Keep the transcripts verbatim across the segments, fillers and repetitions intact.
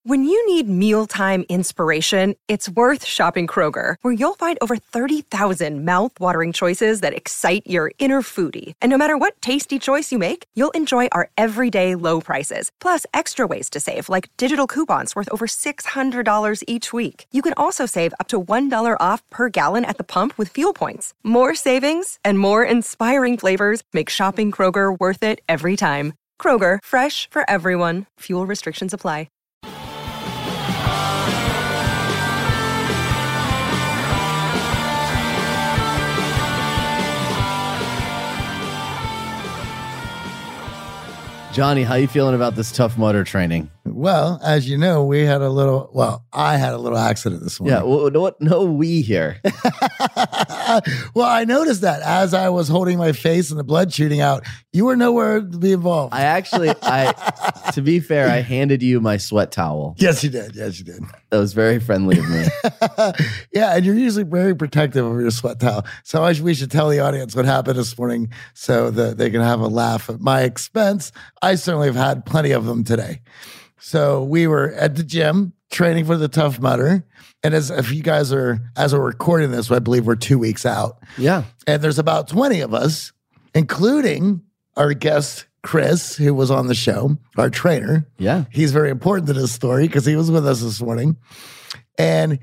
When you need mealtime inspiration, it's worth shopping Kroger, where you'll find over thirty thousand mouth-watering choices that excite your inner foodie. And no matter what tasty choice you make, you'll enjoy our everyday low prices, plus extra ways to save, like digital coupons worth over six hundred dollars each week. You can also save up to one dollar off per gallon at the pump with fuel points. More savings and more inspiring flavors make shopping Kroger worth it every time. Kroger, fresh for everyone. Fuel restrictions apply. Johnny, how you feeling about this Tough Mudder training? Well, as you know, we had a little, well, I had a little accident this morning. Yeah, well, no, no we here. Well, I noticed that as I was holding my face and the blood shooting out, you were nowhere to be involved. I actually, I, to be fair, I handed you my sweat towel. Yes, you did. Yes, you did. That was very friendly of me. Yeah, and you're usually very protective of your sweat towel. So I, we should tell the audience what happened this morning so that they can have a laugh at my expense. I certainly have had plenty of them today. So we were at the gym training for the Tough Mudder. And as if you guys are, as we're recording this, I believe we're two weeks out. Yeah. And there's about twenty of us, including our guest, Chris, who was on the show, our trainer. Yeah. He's very important to this story because he was with us this morning. And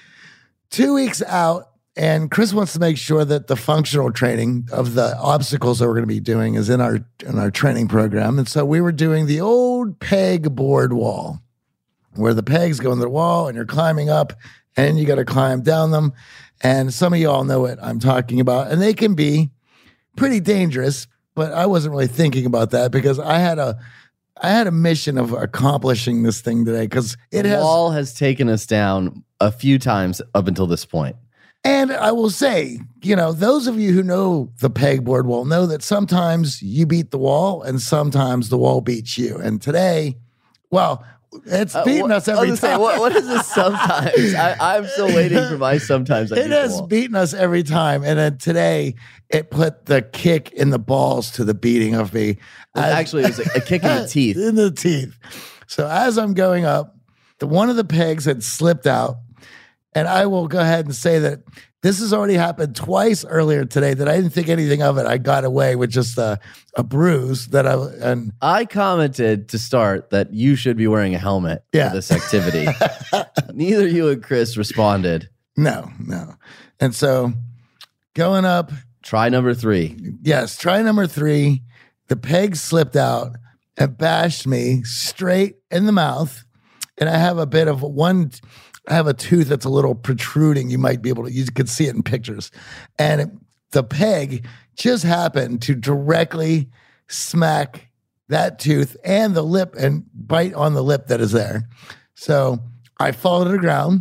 two weeks out, and Chris wants to make sure that the functional training of the obstacles that we're going to be doing is in our in our training program. And so we were doing the old peg board wall, where the pegs go in the wall and you're climbing up and you got to climb down them. And some of you all know what I'm talking about. And they can be pretty dangerous, but I wasn't really thinking about that because I had a I had a mission of accomplishing this thing today because it the has wall has taken us down a few times up until this point. And I will say, you know, those of you who know the pegboard wall know that sometimes you beat the wall and sometimes the wall beats you. And today, well, it's beaten uh, us every time. Say, what, what is this sometimes? I, I'm still waiting for my sometimes. I It has beaten us every time. And then today, it put the kick in the balls to the beating of me. Well, As, actually, it was a, a kick in the teeth. In the teeth. So as I'm going up, the one of the pegs had slipped out. And I will go ahead and say that this has already happened twice earlier today that I didn't think anything of it. I got away with just a, a bruise that I and I commented to start that you should be wearing a helmet Yeah. for this activity. Neither you and Chris responded. no, no. And so going up, Try number three. yes, try number three. The peg slipped out and bashed me straight in the mouth. And I have a bit of one, I have a tooth that's a little protruding. You might be able to, you could see it in pictures. And it, the peg just happened to directly smack that tooth and the lip and bite on the lip that is there. So I fall to the ground.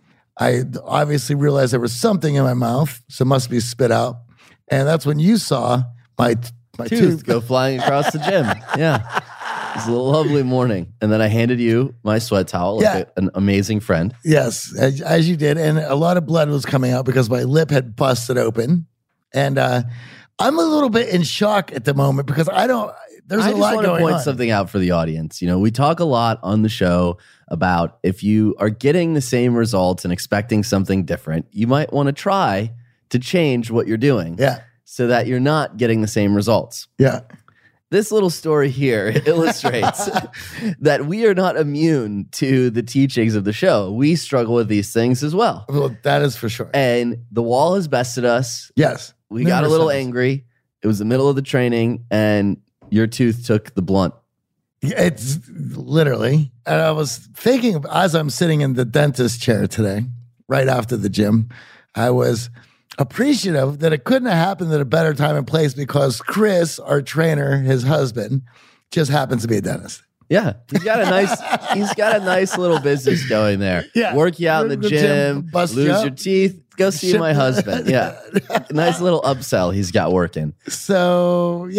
I obviously realized there was something in my mouth, so it must be spit out. And that's when you saw my, my Tooth, tooth go flying across the gym. Yeah. It was a lovely morning. And then I handed you my sweat towel like Yeah. a, an amazing friend. Yes, as, as you did. And a lot of blood was coming out because my lip had busted open. And uh, I'm a little bit in shock at the moment because I don't, there's I a just lot want to going point on. something out for the audience. You know, we talk a lot on the show about if you are getting the same results and expecting something different, you might want to try to change what you're doing Yeah, so that you're not getting the same results. yeah. This little story here illustrates that we are not immune to the teachings of the show. We struggle with these things as well. Well, that is for sure. And the wall has bested us. Yes. We got a Numerous little times. angry. It was the middle of the training, and your tooth took the blunt. It's literally. And I was thinking as I'm sitting in the dentist chair today, right after the gym, I was appreciative that it couldn't have happened at a better time and place because Chris, our trainer, his husband, just happens to be a dentist. Yeah, he's got a nice he's got a nice little business going there. Yeah. Work you out in the The gym, gym, bust lose you up. your teeth, go see Ship- my husband. Yeah. Nice little upsell he's got working. So, yeah,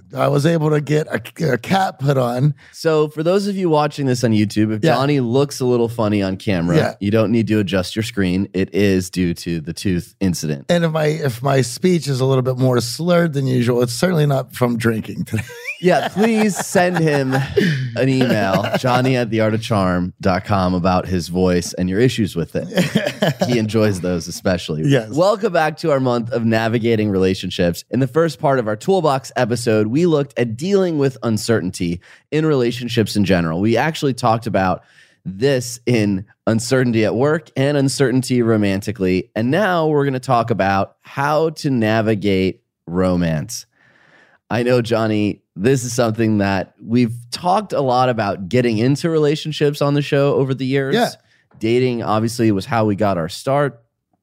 I was able to get a, a cap put on. So for those of you watching this on YouTube, if Yeah. Johnny looks a little funny on camera, Yeah. you don't need to adjust your screen. It is due to the tooth incident. And if my if my speech is a little bit more slurred than usual, it's certainly not from drinking today. Yeah, please send him an email, johnny at the art of charm dot com, about his voice and your issues with it. He enjoys those especially. Yes. Welcome back to our month of navigating relationships. In the first part of our Toolbox episode, we looked at dealing with uncertainty in relationships in general. We actually talked about this in uncertainty at work and uncertainty romantically. And now we're going to talk about how to navigate romance. I know, Johnny, this is something that we've talked a lot about getting into relationships on the show over the years. Yeah. Dating obviously was how we got our start.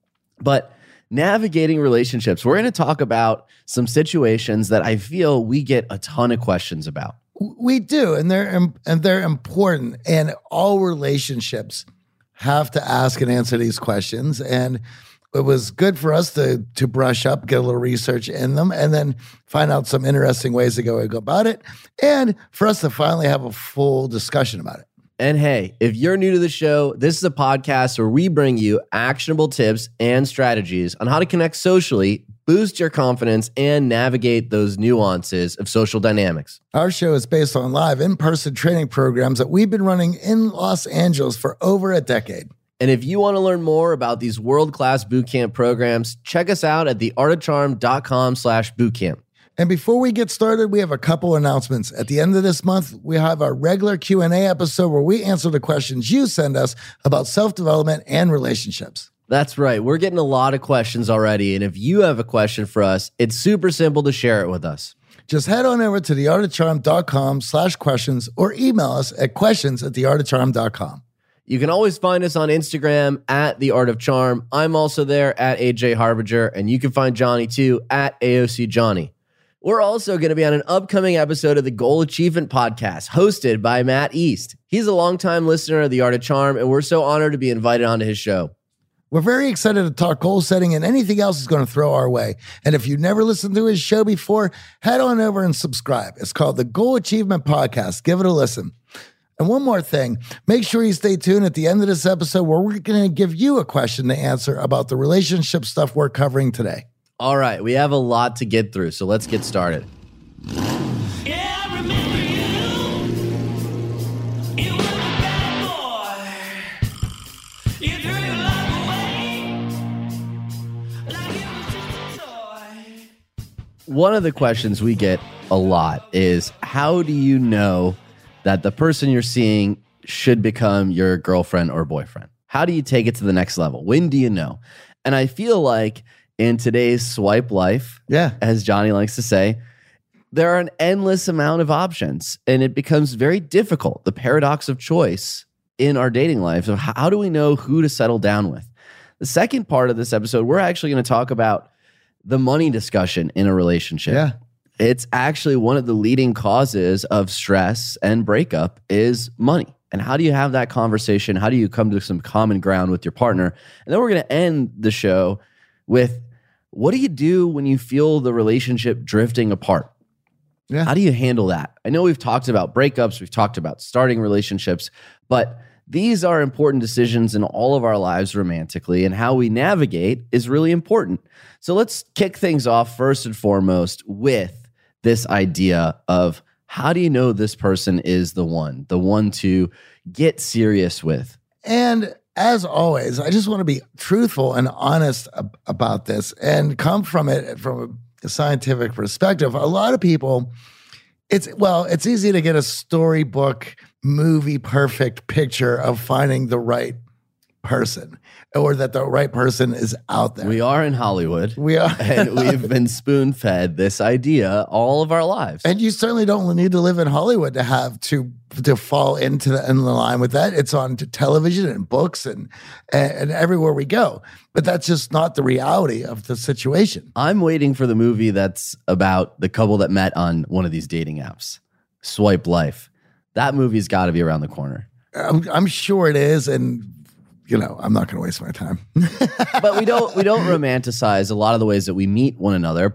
But navigating relationships, we're going to talk about some situations that I feel we get a ton of questions about. We do, and they're im- and they're important. And all relationships have to ask and answer these questions. And it was good for us to to brush up, get a little research in them, and then find out some interesting ways to go, go about it, and for us to finally have a full discussion about it. And hey, if you're new to the show, this is a podcast where we bring you actionable tips and strategies on how to connect socially, boost your confidence, and navigate those nuances of social dynamics. Our show is based on live in-person training programs that we've been running in Los Angeles for over a decade. And if you want to learn more about these world-class bootcamp programs, check us out at the art of charm dot com slash bootcamp. And before we get started, we have a couple announcements. At the end of this month, we have our regular Q and A episode where we answer the questions you send us about self-development and relationships. That's right. We're getting a lot of questions already. And if you have a question for us, it's super simple to share it with us. Just head on over to the art of charm dot com slash questions or email us at questions at the art of charm dot com. You can always find us on Instagram at The Art of Charm. I'm also there at A J Harbinger, and you can find Johnny too at A O C Johnny. We're also going to be on an upcoming episode of the Goal Achievement Podcast, hosted by Matt East. He's a longtime listener of The Art of Charm, and we're so honored to be invited onto his show. We're very excited to talk goal setting and anything else is going to throw our way. And if you've never listened to his show before, head on over and subscribe. It's called the Goal Achievement Podcast. Give it a listen. And one more thing, make sure you stay tuned at the end of this episode where we're going to give you a question to answer about the relationship stuff we're covering today. All right, we have a lot to get through, so let's get started. Yeah, I remember you. You were a bad boy. You threw your love away like it was just a toy. One of the questions we get a lot is, how do you know that the person you're seeing should become your girlfriend or boyfriend? How do you take it to the next level? When do you know? And I feel like in today's swipe life, Yeah. as Johnny likes to say, there are an endless amount of options, and it becomes very difficult, the paradox of choice in our dating life. So how do we know who to settle down with? The second part of this episode, we're actually going to talk about the money discussion in a relationship. Yeah. It's actually one of the leading causes of stress and breakup is money. And how do you have that conversation? How do you come to some common ground with your partner? And then we're going to end the show with, what do you do when you feel the relationship drifting apart? Yeah. How do you handle that? I know we've talked about breakups, we've talked about starting relationships, but these are important decisions in all of our lives romantically, and how we navigate is really important. So let's kick things off first and foremost with this idea of, how do you know this person is the one, the one to get serious with? And as always, I just want to be truthful and honest ab- about this and come from it from a scientific perspective. A lot of people, it's, well, it's easy to get a storybook, movie perfect picture of finding the right person, or that the right person is out there. We are in Hollywood. We are. And we've been spoon-fed this idea all of our lives. And you certainly don't need to live in Hollywood to have to to fall into the, in the line with that. It's on t- television and books and, and and everywhere we go. But that's just not the reality of the situation. I'm waiting for the movie that's about the couple that met on one of these dating apps, Swipe Life. That movie's got to be around the corner. I'm, I'm sure it is, and you know, I'm not going to waste my time. But we don't we don't romanticize a lot of the ways that we meet one another. But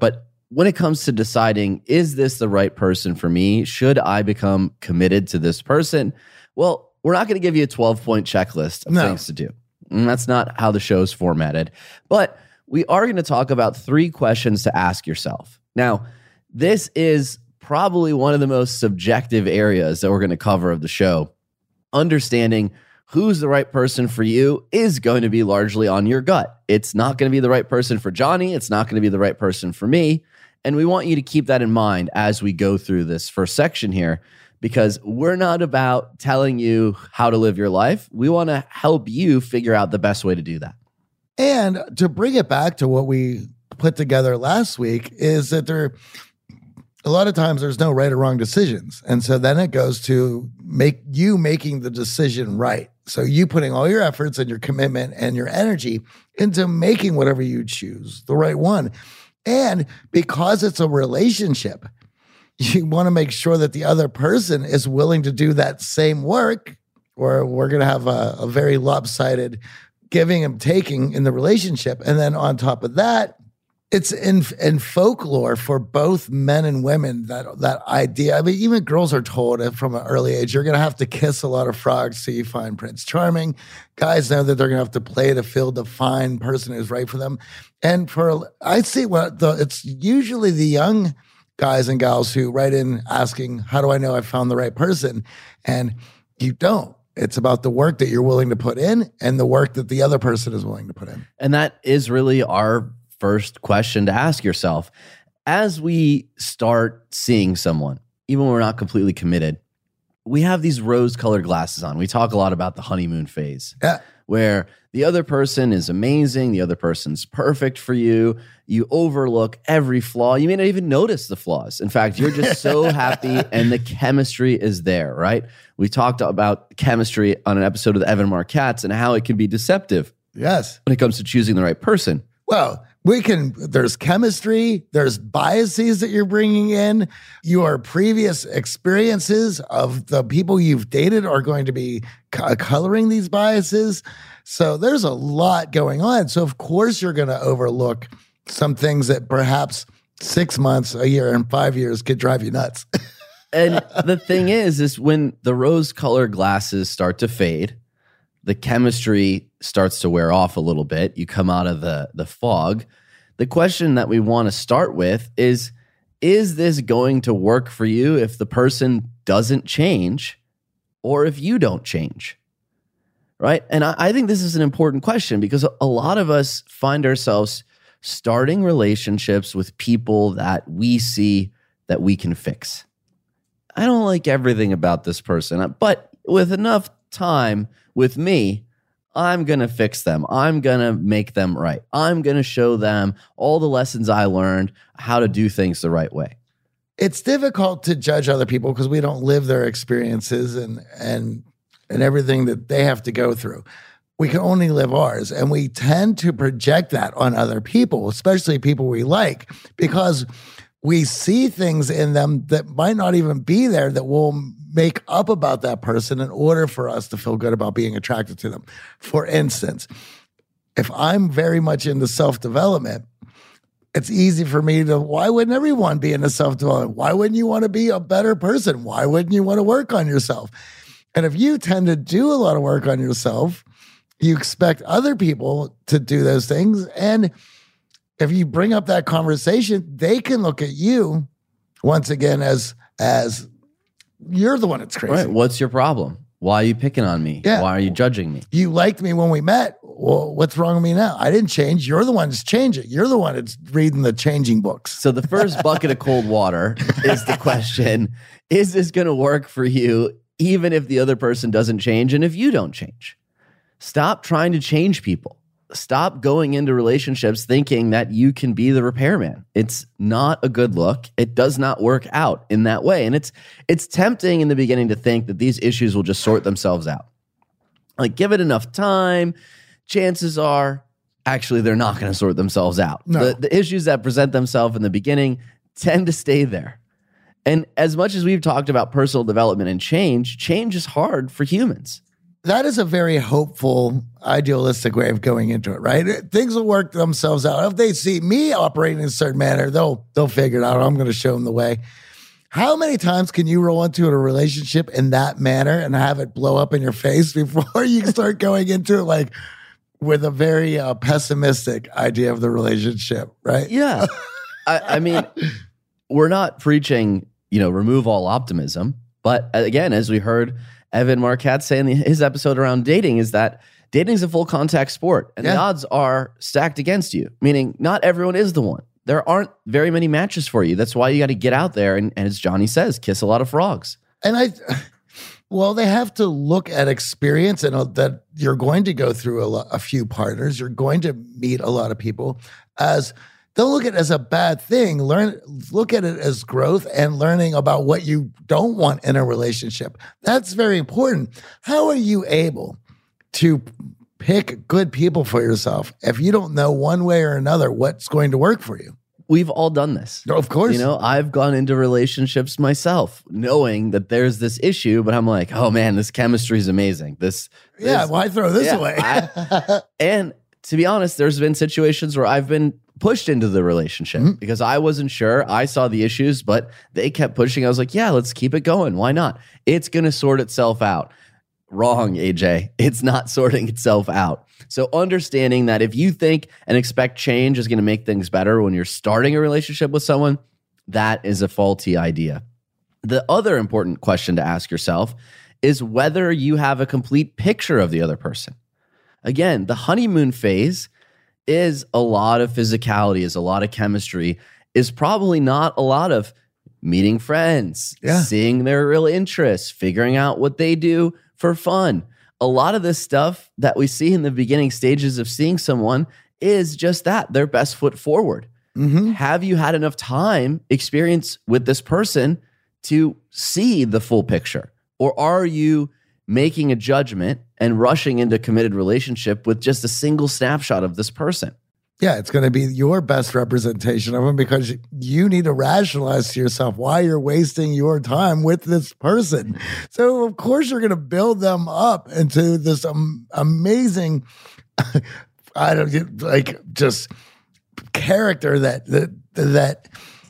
when it comes to deciding, is this the right person for me? Should I become committed to this person? Well, we're not going to give you a twelve-point checklist of No. things to do. And that's not how the show's formatted. But we are going to talk about three questions to ask yourself. Now, this is probably one of the most subjective areas that we're going to cover of the show. Understanding who's the right person for you is going to be largely on your gut. It's not going to be the right person for Johnny. It's not going to be the right person for me. And we want you to keep that in mind as we go through this first section here, because we're not about telling you how to live your life. We want to help you figure out the best way to do that. And to bring it back to what we put together last week is that there, a lot of times there's no right or wrong decisions. And so then it goes to make you making the decision right. So you putting all your efforts and your commitment and your energy into making whatever you choose, the right one. And because it's a relationship, you want to make sure that the other person is willing to do that same work, or we're going to have a, a very lopsided giving and taking in the relationship. And then on top of that, it's in in folklore for both men and women, that that idea. I mean, even girls are told from an early age, you're going to have to kiss a lot of frogs till you find Prince Charming. Guys know that they're going to have to play the field to find person who's right for them. And for, I see what the, it's usually the young guys and gals who write in asking, how do I know I found the right person? And you don't. It's about the work that you're willing to put in and the work that the other person is willing to put in. And that is really our first question to ask yourself. As we start seeing someone, even when we're not completely committed, we have these rose-colored glasses on. We talk a lot about the honeymoon phase, Yeah. where the other person is amazing, the other person's perfect for you. You overlook every flaw. You may not even notice the flaws. In fact, you're just so happy and the chemistry is there, right? We talked about chemistry on an episode of the Evan Marquette and how it can be deceptive Yes. when it comes to choosing the right person. Well, we can, there's chemistry, there's biases that you're bringing in. Your previous experiences of the people you've dated are going to be co- coloring these biases. So there's a lot going on. So of course you're going to overlook some things that perhaps six months, a year, and five years could drive you nuts. And the thing is, is when the rose-colored glasses start to fade, the chemistry starts to wear off a little bit. You come out of the, the fog. The question that we want to start with is, is this going to work for you if the person doesn't change or if you don't change? Right? And I, I think this is an important question because a lot of us find ourselves starting relationships with people that we see that we can fix. I don't like everything about this person, but with enough time with me, I'm going to fix them. I'm going to make them right. I'm going to show them all the lessons I learned, how to do things the right way. It's difficult to judge other people because we don't live their experiences and and and everything that they have to go through. We can only live ours. And we tend to project that on other people, especially people we like, because we see things in them that might not even be there that will make up about that person in order for us to feel good about being attracted to them. For instance, if I'm very much into self-development, it's easy for me to, why wouldn't everyone be into self-development? Why wouldn't you want to be a better person? Why wouldn't you want to work on yourself? And if you tend to do a lot of work on yourself, you expect other people to do those things. And if you bring up that conversation, they can look at you once again as, as you're the one that's crazy. Right. What's your problem? Why are you picking on me? Yeah. Why are you judging me? You liked me when we met. Well, what's wrong with me now? I didn't change. You're the one that's changing. You're the one that's reading the changing books. So the first bucket of cold water is the question, is this going to work for you even if the other person doesn't change and if you don't change? Stop trying to change people. Stop going into relationships thinking that you can be the repairman. It's not a good look. It does not work out in that way. And it's it's tempting in the beginning to think that these issues will just sort themselves out. Like, give it enough time. Chances are, actually, they're not going to sort themselves out. No. The, the issues that present themselves in the beginning tend to stay there. And as much as we've talked about personal development and change, change is hard for humans. that is a very hopeful, idealistic way of going into it, right? Things will work themselves out. If they see me operating in a certain manner, they'll they'll figure it out. I'm going to show them the way. How many times can you roll into a relationship in that manner and have it blow up in your face before you start going into it like with a very uh, pessimistic idea of the relationship, right? Yeah. I, I mean, we're not preaching, you know, remove all optimism. But again, as we heard Evan Marquette say in the, his episode around dating, is that dating is a full contact sport and Yeah. the odds are stacked against you, meaning not everyone is the one. There aren't very many matches for you. That's why you got to get out there and, and as Johnny says, kiss a lot of frogs. And I, well, they have to look at experience and uh, that you're going to go through a, lo- a few partners. You're going to meet a lot of people as don't look at it as a bad thing. Learn, look at it as growth and learning about what you don't want in a relationship. That's very important. How are you able to pick good people for yourself if you don't know one way or another what's going to work for you? We've all done this. Of course. You know, I've gone into relationships myself knowing that there's this issue, but I'm like, oh man, this chemistry is amazing. This, Yeah, this- why throw this Yeah, away? I- and to be honest, there's been situations where I've been pushed into the relationship Mm-hmm. because I wasn't sure. I saw the issues, but they kept pushing. I was like, yeah, let's keep it going. Why not? It's going to sort itself out. Wrong, A J. It's not sorting itself out. So understanding that if you think and expect change is going to make things better when you're starting a relationship with someone, that is a faulty idea. The other important question to ask yourself is whether you have a complete picture of the other person. Again, the honeymoon phase is a lot of physicality, is a lot of chemistry, is probably not a lot of meeting friends, Yeah. seeing their real interests, figuring out what they do for fun. A lot of this stuff that we see in the beginning stages of seeing someone is just that, their best foot forward. Mhm. Have you had enough time experience with this person to see the full picture? Or are you making a judgment and rushing into a committed relationship with just a single snapshot of this person? Yeah, it's going to be your best representation of them because you need to rationalize to yourself why you're wasting your time with this person. So, of course, you're going to build them up into this um, amazing, I don't like just character that that that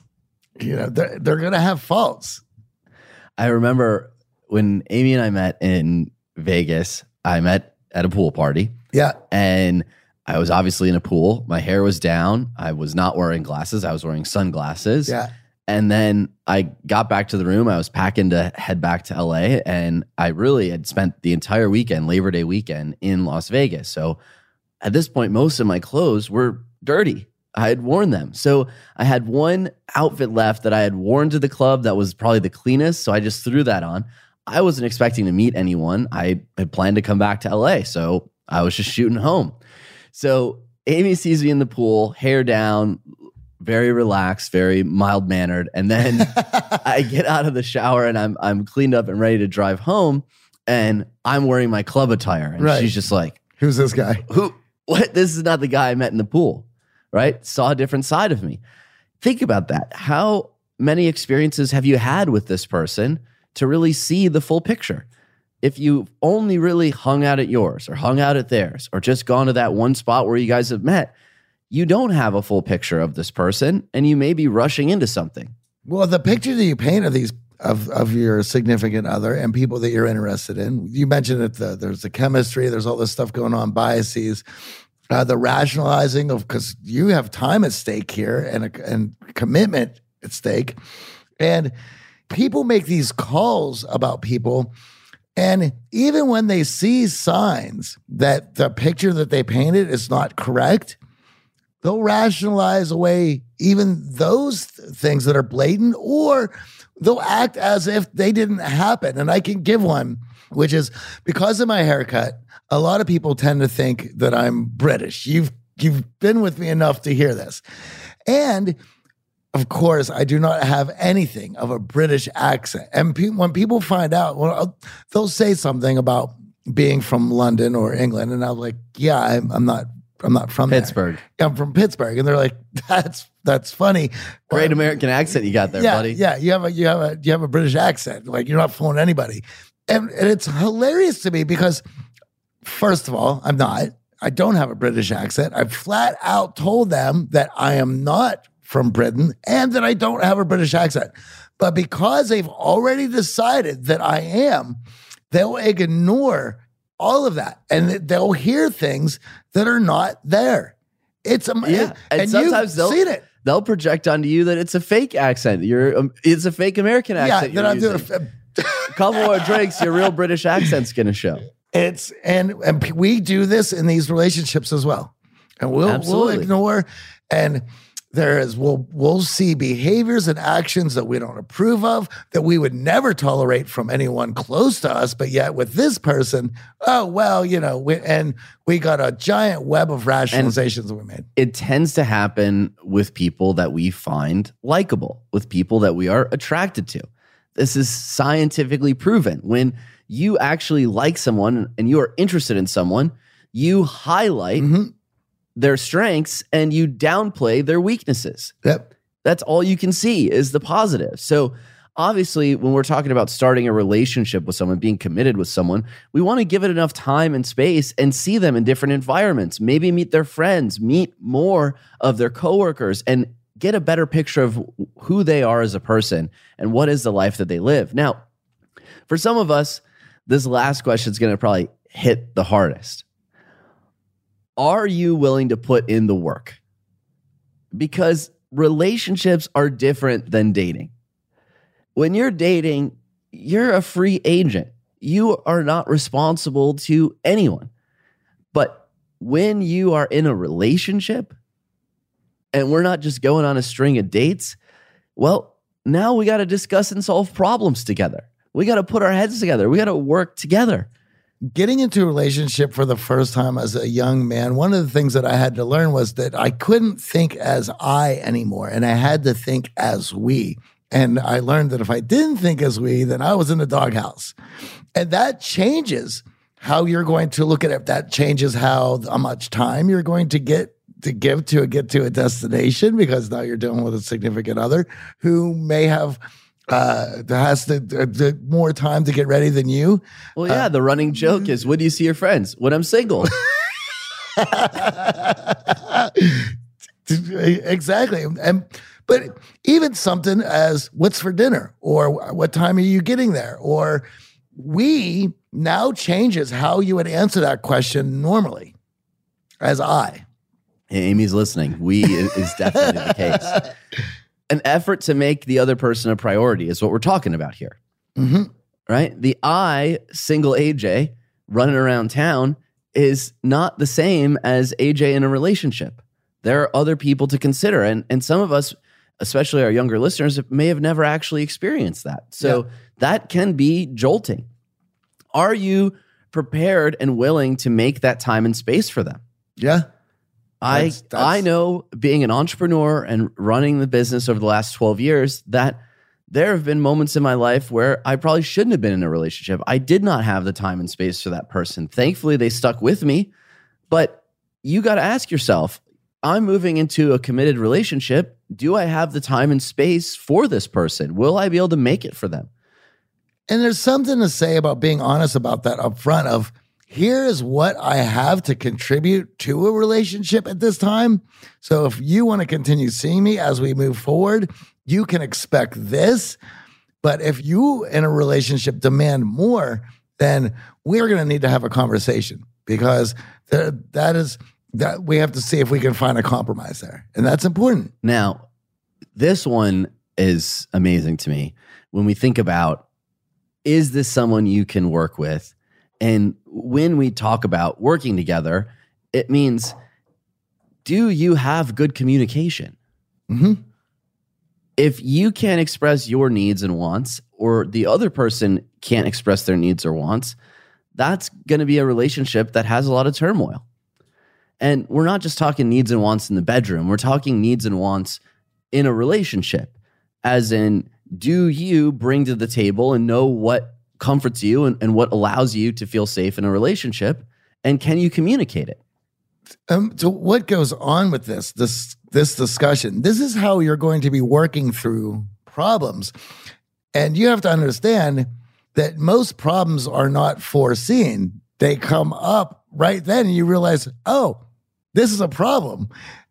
you know they're, they're going to have faults. I remember when Amy and I met in Vegas, I met at a pool party. Yeah, And I was obviously in a pool. My hair was down. I was not wearing glasses. I was wearing sunglasses. yeah. And then I got back to the room. I was packing to head back to L A. And I really had spent the entire weekend, Labor Day weekend, in Las Vegas. So at this point, most of my clothes were dirty. I had worn them. So I had one outfit left that I had worn to the club that was probably the cleanest. So I just threw that on. I wasn't expecting to meet anyone. I had planned to come back to L A. So I was just shooting home. So Amy sees me in the pool, hair down, very relaxed, very mild mannered. And then I get out of the shower and I'm I'm cleaned up and ready to drive home. And I'm wearing my club attire. And Right. she's just like, Who's this guy? who, what? This is not the guy I met in the pool, right? Saw a different side of me. Think about that. How many experiences have you had with this person to really see the full picture? If you only really hung out at yours or hung out at theirs or just gone to that one spot where you guys have met, you don't have a full picture of this person and you may be rushing into something. Well, the picture that you paint of these of of your significant other and people that you're interested in, you mentioned that the, there's the chemistry, there's all this stuff going on, biases, uh, the rationalizing of because you have time at stake here and a, and commitment at stake, and people make these calls about people. And even when they see signs that the picture that they painted is not correct, they'll rationalize away even those th- things that are blatant, or they'll act as if they didn't happen. And I can give one, which is because of my haircut, a lot of people tend to think that I'm British. You've you've been with me enough to hear this. And of course, I do not have anything of a British accent. And pe- when people find out, well, I'll- they'll say something about being from London or England, and I'm like, "Yeah, I'm, I'm not. I'm not from there. Pittsburgh. I'm from Pittsburgh." And they're like, "That's that's funny." Great Well, American accent you got there, yeah, buddy. yeah. You have a you have a you have a British accent. Like you're not fooling anybody, and and it's hilarious to me because first of all, I'm not. I don't have a British accent. I flat out told them that I am not from Britain and that I don't have a British accent. But because they've already decided that I am, they'll ignore all of that and they'll hear things that are not there. It's a Yeah, and, and sometimes you've they'll seen it. they'll project onto you that it's a fake accent. You're um, it's a fake American Yeah, accent. that you're I'm doing. using. A, A couple more drinks, your real British accent's gonna show. It's and and p- we do this in these relationships as well, and we'll Absolutely. we'll ignore, and there is we'll we'll see behaviors and actions that we don't approve of that we would never tolerate from anyone close to us, but yet with this person, oh well, you know, we, and we got a giant web of rationalizations that we made. It tends to happen with people that we find likable, with people that we are attracted to. This is scientifically proven. When you actually like someone and you are interested in someone, you highlight Mm-hmm. their strengths and you downplay their weaknesses. Yep. That's all you can see is the positive. So obviously, when we're talking about starting a relationship with someone, being committed with someone, we want to give it enough time and space and see them in different environments. Maybe meet their friends, meet more of their coworkers, and get a better picture of who they are as a person and what is the life that they live. Now, for some of us, this last question is going to probably hit the hardest. Are you willing to put in the work? Because relationships are different than dating. When you're dating, you're a free agent. You are not responsible to anyone. But when you are in a relationship, and we're not just going on a string of dates, well, now we got to discuss and solve problems together. We got to put our heads together. We got to work together. Getting into a relationship for the first time as a young man, one of the things that I had to learn was that I couldn't think as I anymore, and I had to think as we. And I learned that if I didn't think as we, then I was in the doghouse. And that changes how you're going to look at it. That changes how, how much time you're going to get to give to get to a destination, because now you're dealing with a significant other who may have uh, has to, uh, more time to get ready than you. Well, yeah, the running joke is, when do you see your friends? When I'm single. Exactly. And but even something as what's for dinner, or what time are you getting there, or we now changes how you would answer that question normally as I. Amy's listening. We is definitely the case. An effort to make the other person a priority is what we're talking about here. Mm-hmm. Right? The I, single A J, running around town is not the same as A J in a relationship. There are other people to consider. And, and some of us, especially our younger listeners, may have never actually experienced that. So Yeah. that can be jolting. Are you prepared and willing to make that time and space for them? Yeah. I That's- that's- I know, being an entrepreneur and running the business over the last twelve years, that there have been moments in my life where I probably shouldn't have been in a relationship. I did not have the time and space for that person. Thankfully, they stuck with me. But you got to ask yourself, I'm moving into a committed relationship. Do I have the time and space for this person? Will I be able to make it for them? And there's something to say about being honest about that up front of, here is what I have to contribute to a relationship at this time. So if you want to continue seeing me as we move forward, you can expect this. But if you in a relationship demand more, then we're going to need to have a conversation, because th- that is that we have to see if we can find a compromise there. And that's important. Now, this one is amazing to me. When we think about, is this someone you can work with? And when we talk about working together, it means, do you have good communication? Mm-hmm. If you can't express your needs and wants, or the other person can't express their needs or wants, that's going to be a relationship that has a lot of turmoil. And we're not just talking needs and wants in the bedroom. We're talking needs and wants in a relationship, as in, do you bring to the table and know what comforts you and, and what allows you to feel safe in a relationship? And can you communicate it? Um, so what goes on with this, this, this discussion? This is how you're going to be working through problems. And you have to understand that most problems are not foreseen. they come up right then and you realize, oh, this is a problem.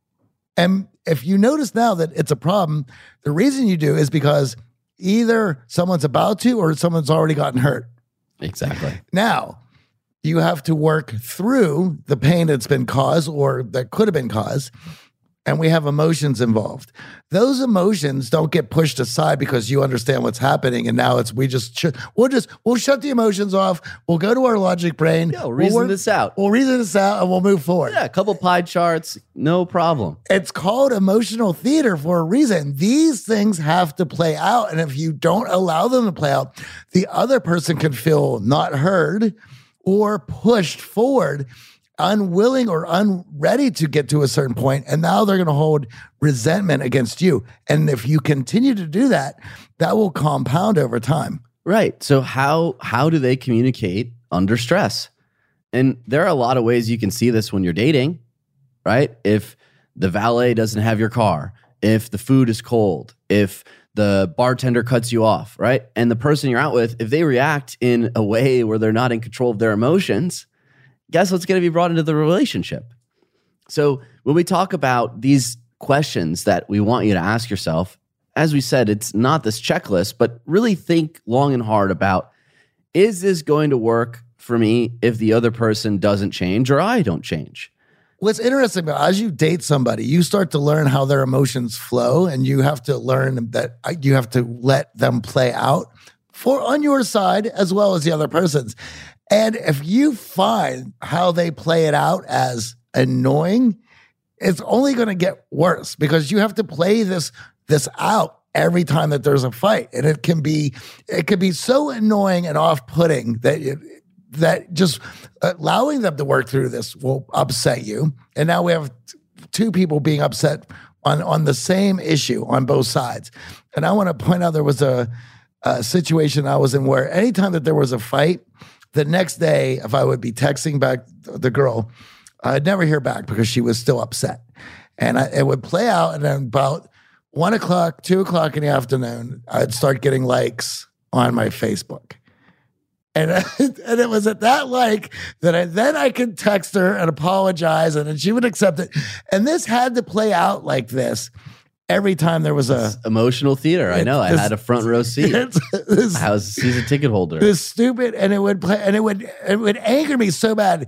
And if you notice now that it's a problem, the reason you do is because either someone's about to or someone's already gotten hurt. Exactly. Now, you have to work through the pain that's been caused or that could have been caused, and we have emotions involved. Those emotions don't get pushed aside because you understand what's happening, and now it's we just sh- we'll just we'll shut the emotions off. We'll go to our logic brain. Yeah, we'll reason work- this out. We'll reason this out, and we'll move forward. Yeah, a couple pie charts, no problem. It's called emotional theater for a reason. These things have to play out, and if you don't allow them to play out, the other person can feel not heard or pushed forward, unwilling or unready to get to a certain point, and now they're going to hold resentment against you. And if you continue to do that, that will compound over time. Right. So how how do they communicate under stress? And there are a lot of ways you can see this when you're dating, right? If the valet doesn't have your car, if the food is cold, if the bartender cuts you off, right? And the person you're out with, if they react in a way where they're not in control of their emotions, guess what's going to be brought into the relationship? So when we talk about these questions that we want you to ask yourself, as we said, it's not this checklist, but really think long and hard about, is this going to work for me if the other person doesn't change or I don't change? What's interesting about as you date somebody, you start to learn how their emotions flow, and you have to learn that you have to let them play out for on your side as well as the other person's. And if you find how they play it out as annoying, it's only going to get worse because you have to play this this out every time that there's a fight, and it can be it can be so annoying and off-putting that it, that just allowing them to work through this will upset you. And now we have t- two people being upset on on the same issue on both sides. And I want to point out there was a, a situation I was in where anytime that there was a fight, the next day, if I would be texting back the girl, I'd never hear back because she was still upset. And I, it would play out, and then about one o'clock, two o'clock in the afternoon, I'd start getting likes on my Facebook. And, and it was at that like that I then I could text her and apologize, and then she would accept it. And this had to play out like this every time there was a Emotional theater. I know. I this- had a front row seat. this, I was a season ticket holder. this stupid, and it would play, and it would it would anger me so bad.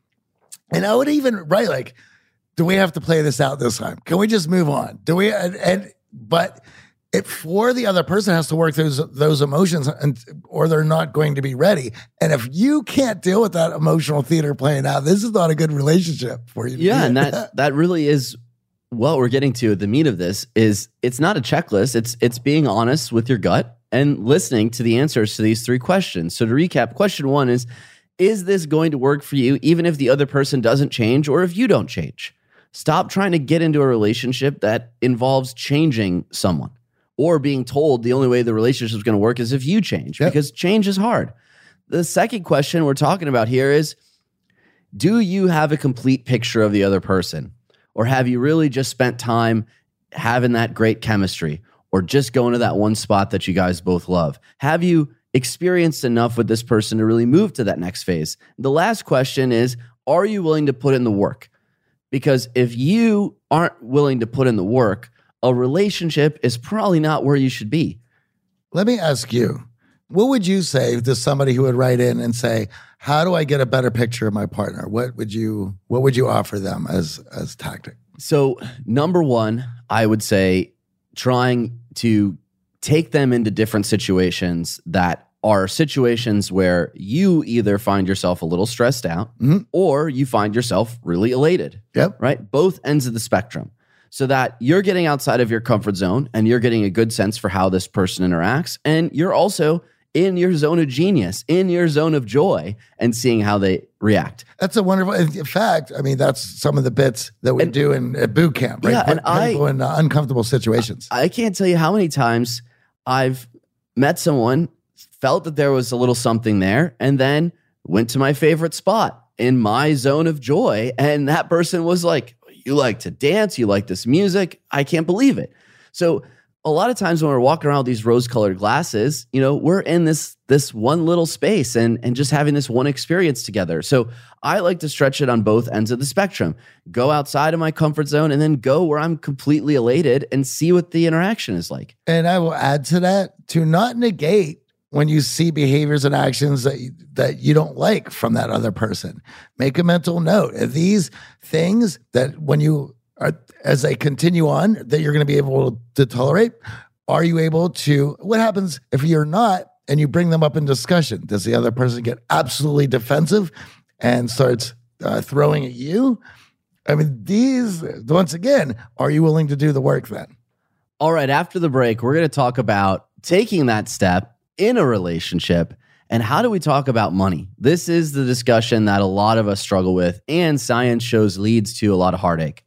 And I would even write like, "Do we have to play this out this time? Can we just move on? Do we?" And, and but it for the other person has to work through those, those emotions, and or they're not going to be ready. And if you can't deal with that emotional theater playing out, this is not a good relationship for you. Yeah, and that that really is what we're getting to at the meat of this is it's not a checklist. It's it's being honest with your gut and listening to the answers to these three questions. So to recap, question one is, is this going to work for you even if the other person doesn't change or if you don't change? Stop trying to get into a relationship that involves changing someone or being told the only way the relationship is going to work is if you change, Yep. because change is hard. The second question we're talking about here is, do you have a complete picture of the other person? Or have you really just spent time having that great chemistry or just going to that one spot that you guys both love? Have you experienced enough with this person to really move to that next phase? The last question is, are you willing to put in the work? Because if you aren't willing to put in the work, a relationship is probably not where you should be. Let me ask you, what would you say to somebody who would write in and say, how do I get a better picture of my partner? What would you what would you offer them as as tactic? So number one, I would say trying to take them into different situations that are situations where you either find yourself a little stressed out Mhm. or you find yourself really elated, Yep. right? Both ends of the spectrum. So that you're getting outside of your comfort zone and you're getting a good sense for how this person interacts. And you're also in your zone of genius, in your zone of joy, and seeing how they react. That's a wonderful. In fact, I mean, that's some of the bits that we And- do in at boot camp, right? Yeah, and Put I- people in uh, uncomfortable situations. I can't tell you how many times I've met someone, felt that there was a little something there, and then went to my favorite spot in my zone of joy. And that person was like, you like to dance, you like this music. I can't believe it. So a lot of times when we're walking around with these rose-colored glasses, you know, we're in this this one little space and and just having this one experience together. So I like to stretch it on both ends of the spectrum. Go outside of my comfort zone and then go where I'm completely elated and see what the interaction is like. And I will add to that, to not negate when you see behaviors and actions that you, that you don't like from that other person. Make a mental note of these things that when you are, as they continue on, that you're going to be able to tolerate. Are you able to, what happens if you're not and you bring them up in discussion? Does the other person get absolutely defensive and starts uh, throwing at you? I mean, these, once again, are you willing to do the work then? All right, after the break, we're going to talk about taking that step in a relationship and how do we talk about money? This is the discussion that a lot of us struggle with, and science shows leads to a lot of heartache.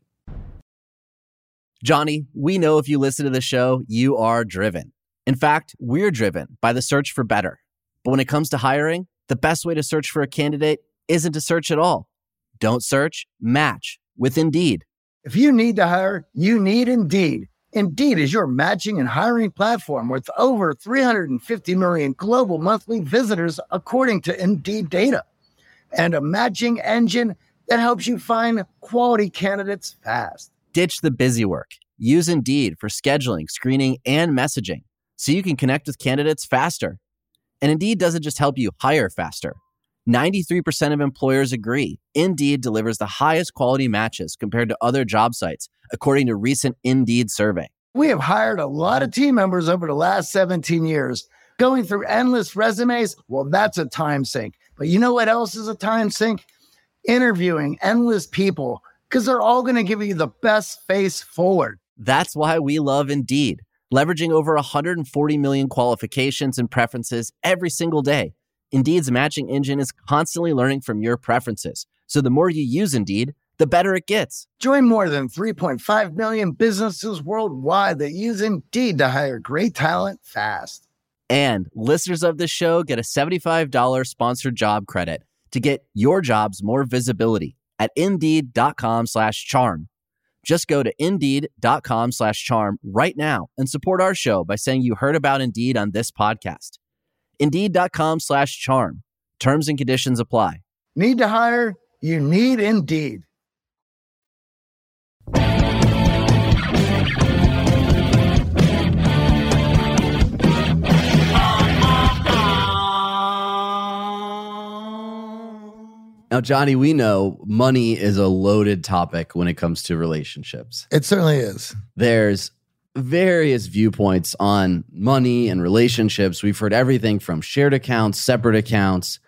Johnny, we know if you listen to the show, you are driven. In fact, we're driven by the search for better. But when it comes to hiring, the best way to search for a candidate isn't to search at all. Don't search, match with Indeed. If you need to hire, you need Indeed. Indeed is your matching and hiring platform with over three hundred fifty million global monthly visitors, according to Indeed data, and a matching engine that helps you find quality candidates fast. Ditch the busy work. Use Indeed for scheduling, screening, and messaging so you can connect with candidates faster. And Indeed doesn't just help you hire faster. ninety-three percent of employers agree Indeed delivers the highest quality matches compared to other job sites, according to a recent Indeed survey. We have hired a lot of team members over the last seventeen years. Going through endless resumes, well, that's a time sink. But you know what else is a time sink? Interviewing endless people, because they're all going to give you the best face forward. That's why we love Indeed, leveraging over one hundred forty million qualifications and preferences every single day. Indeed's matching engine is constantly learning from your preferences. So the more you use Indeed, the better it gets. Join more than three point five million businesses worldwide that use Indeed to hire great talent fast. And listeners of this show get a seventy-five dollars sponsored job credit to get your jobs more visibility at Indeed.com slash charm. Just go to Indeed.com slash charm right now and support our show by saying you heard about Indeed on this podcast. Indeed.com slash charm. Terms and conditions apply. Need to hire? You need Indeed. Now, Johnny, we know money is a loaded topic when it comes to relationships. It certainly is. There's various viewpoints on money and relationships. We've heard everything from shared accounts, separate accounts.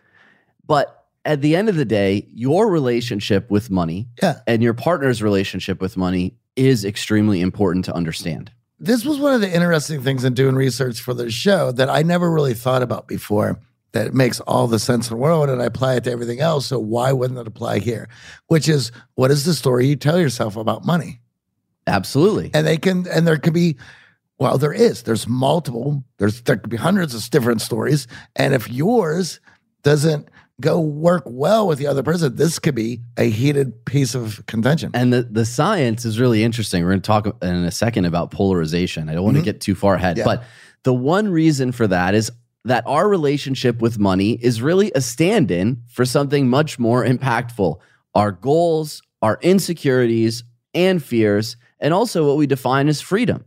But at the end of the day, your relationship with money Yeah. and your partner's relationship with money is extremely important to understand. This was one of the interesting things in doing research for the show that I never really thought about before, that it makes all the sense in the world and I apply it to everything else. So why wouldn't it apply here? Which is, what is the story you tell yourself about money? Absolutely. And they can, and there could be, well, there is, there's multiple, there's, there could be hundreds of different stories. And if yours doesn't go work well with the other person, this could be a heated piece of contention. And the, the science is really interesting. We're going to talk in a second about polarization. I don't want Mhm. to get too far ahead, Yeah. but the one reason for that is that our relationship with money is really a stand-in for something much more impactful. Our goals, our insecurities and fears, and also what we define as freedom.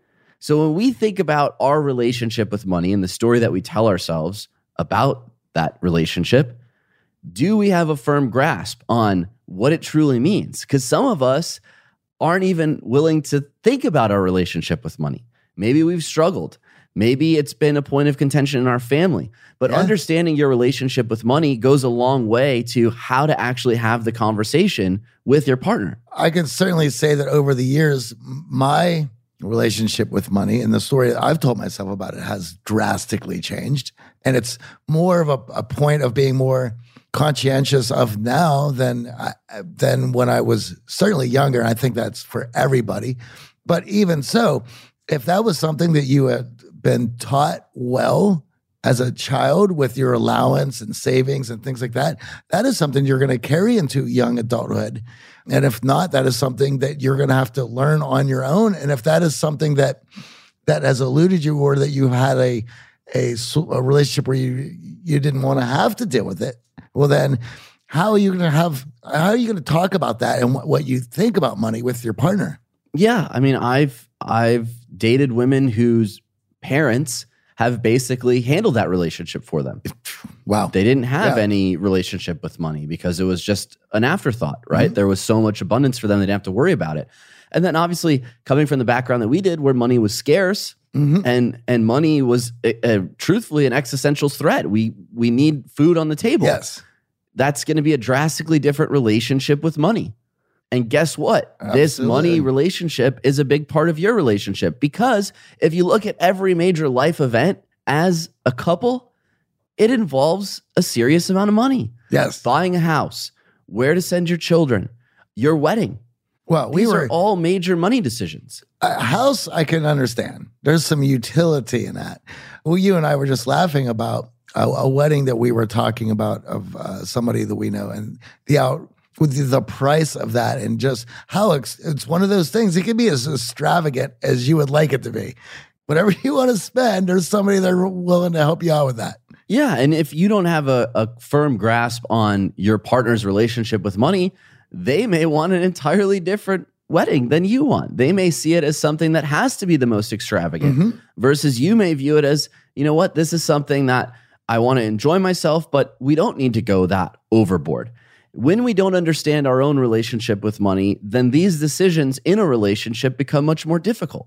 So when we think about our relationship with money and the story that we tell ourselves about that relationship, do we have a firm grasp on what it truly means? Because some of us aren't even willing to think about our relationship with money. Maybe we've struggled. Maybe it's been a point of contention in our family. But Yeah. understanding your relationship with money goes a long way to how to actually have the conversation with your partner. I can certainly say that over the years, my relationship with money and the story that I've told myself about it has drastically changed. And it's more of a, a point of being more conscientious of now than, I, than when I was certainly younger. I think that's for everybody. But even so, if that was something that you had been taught well as a child with your allowance and savings and things like that, that is something you're going to carry into young adulthood. And if not, that is something that you're going to have to learn on your own. And if that is something that that has eluded you, or that you had a a, s- a relationship where you you didn't want to have to deal with it, well then, how are you going to have? How are you going to talk about that and what, what you think about money with your partner? Yeah, I mean, I've I've dated women whose parents have basically handled that relationship for them. Wow. They didn't have Yeah. any relationship with money because it was just an afterthought, right? There was so much abundance for them, they didn't have to worry about it. And then obviously coming from the background that we did, where money was scarce and and money was uh, uh, truthfully an existential threat. We we need food on the table. Yes. That's going to be a drastically different relationship with money. And guess what? This Absolutely. money relationship is a big part of your relationship, because if you look at every major life event as a couple, it involves a serious amount of money. Yes. Buying a house, where to send your children, your wedding. Well, we These were are all major money decisions. a house. I can understand. There's some utility in that. Well, you and I were just laughing about a, a wedding that we were talking about of uh, somebody that we know, and the out with the, the price of that, and just how ex- it's one of those things. It can be as extravagant as you would like it to be. Whatever you want to spend, there's somebody that's willing to help you out with that. Yeah. And if you don't have a, a firm grasp on your partner's relationship with money, they may want an entirely different wedding than you want. They may see it as something that has to be the most extravagant, versus you may view it as, you know what, this is something that I want to enjoy myself, but we don't need to go that overboard. When we don't understand our own relationship with money, then these decisions in a relationship become much more difficult.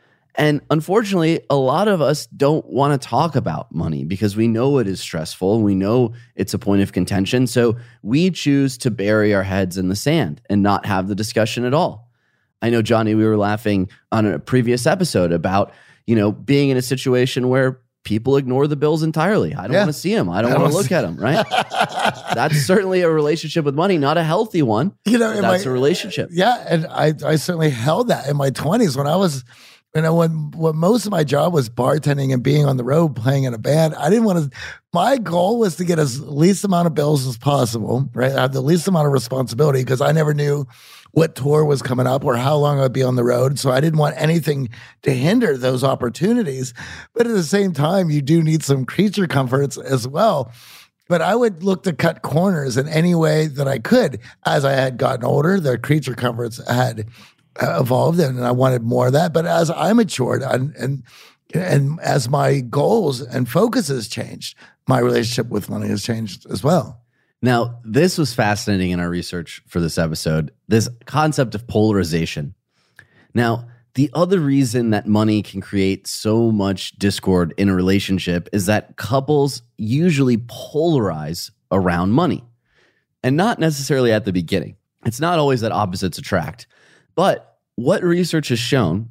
And unfortunately, a lot of us don't want to talk about money because we know it is stressful and we know it's a point of contention. So we choose to bury our heads in the sand and not have the discussion at all. I know, Johnny, we were laughing on a previous episode about, you know, being in a situation where people ignore the bills entirely. I don't Yeah. want to see them. I don't I want to don't look at them, right? That's certainly a relationship with money, not a healthy one. You know, in That's my- a relationship. Yeah, and I I certainly held that in my twenties when I was, you know, when when most of my job was bartending and being on the road playing in a band. I didn't want to. My goal was to get as least amount of bills as possible, right? I had the least amount of responsibility because I never knew what tour was coming up or how long I'd be on the road. So I didn't want anything to hinder those opportunities. But at the same time, you do need some creature comforts as well. But I would look to cut corners in any way that I could. As I had gotten older, the creature comforts had uh, evolved, and I wanted more of that. But as I matured, and and and as my goals and focuses changed, my relationship with money has changed as well. Now, this was fascinating in our research for this episode, this concept of polarization. Now, the other reason that money can create so much discord in a relationship is that couples usually polarize around money, and not necessarily at the beginning. It's not always that opposites attract. But what research has shown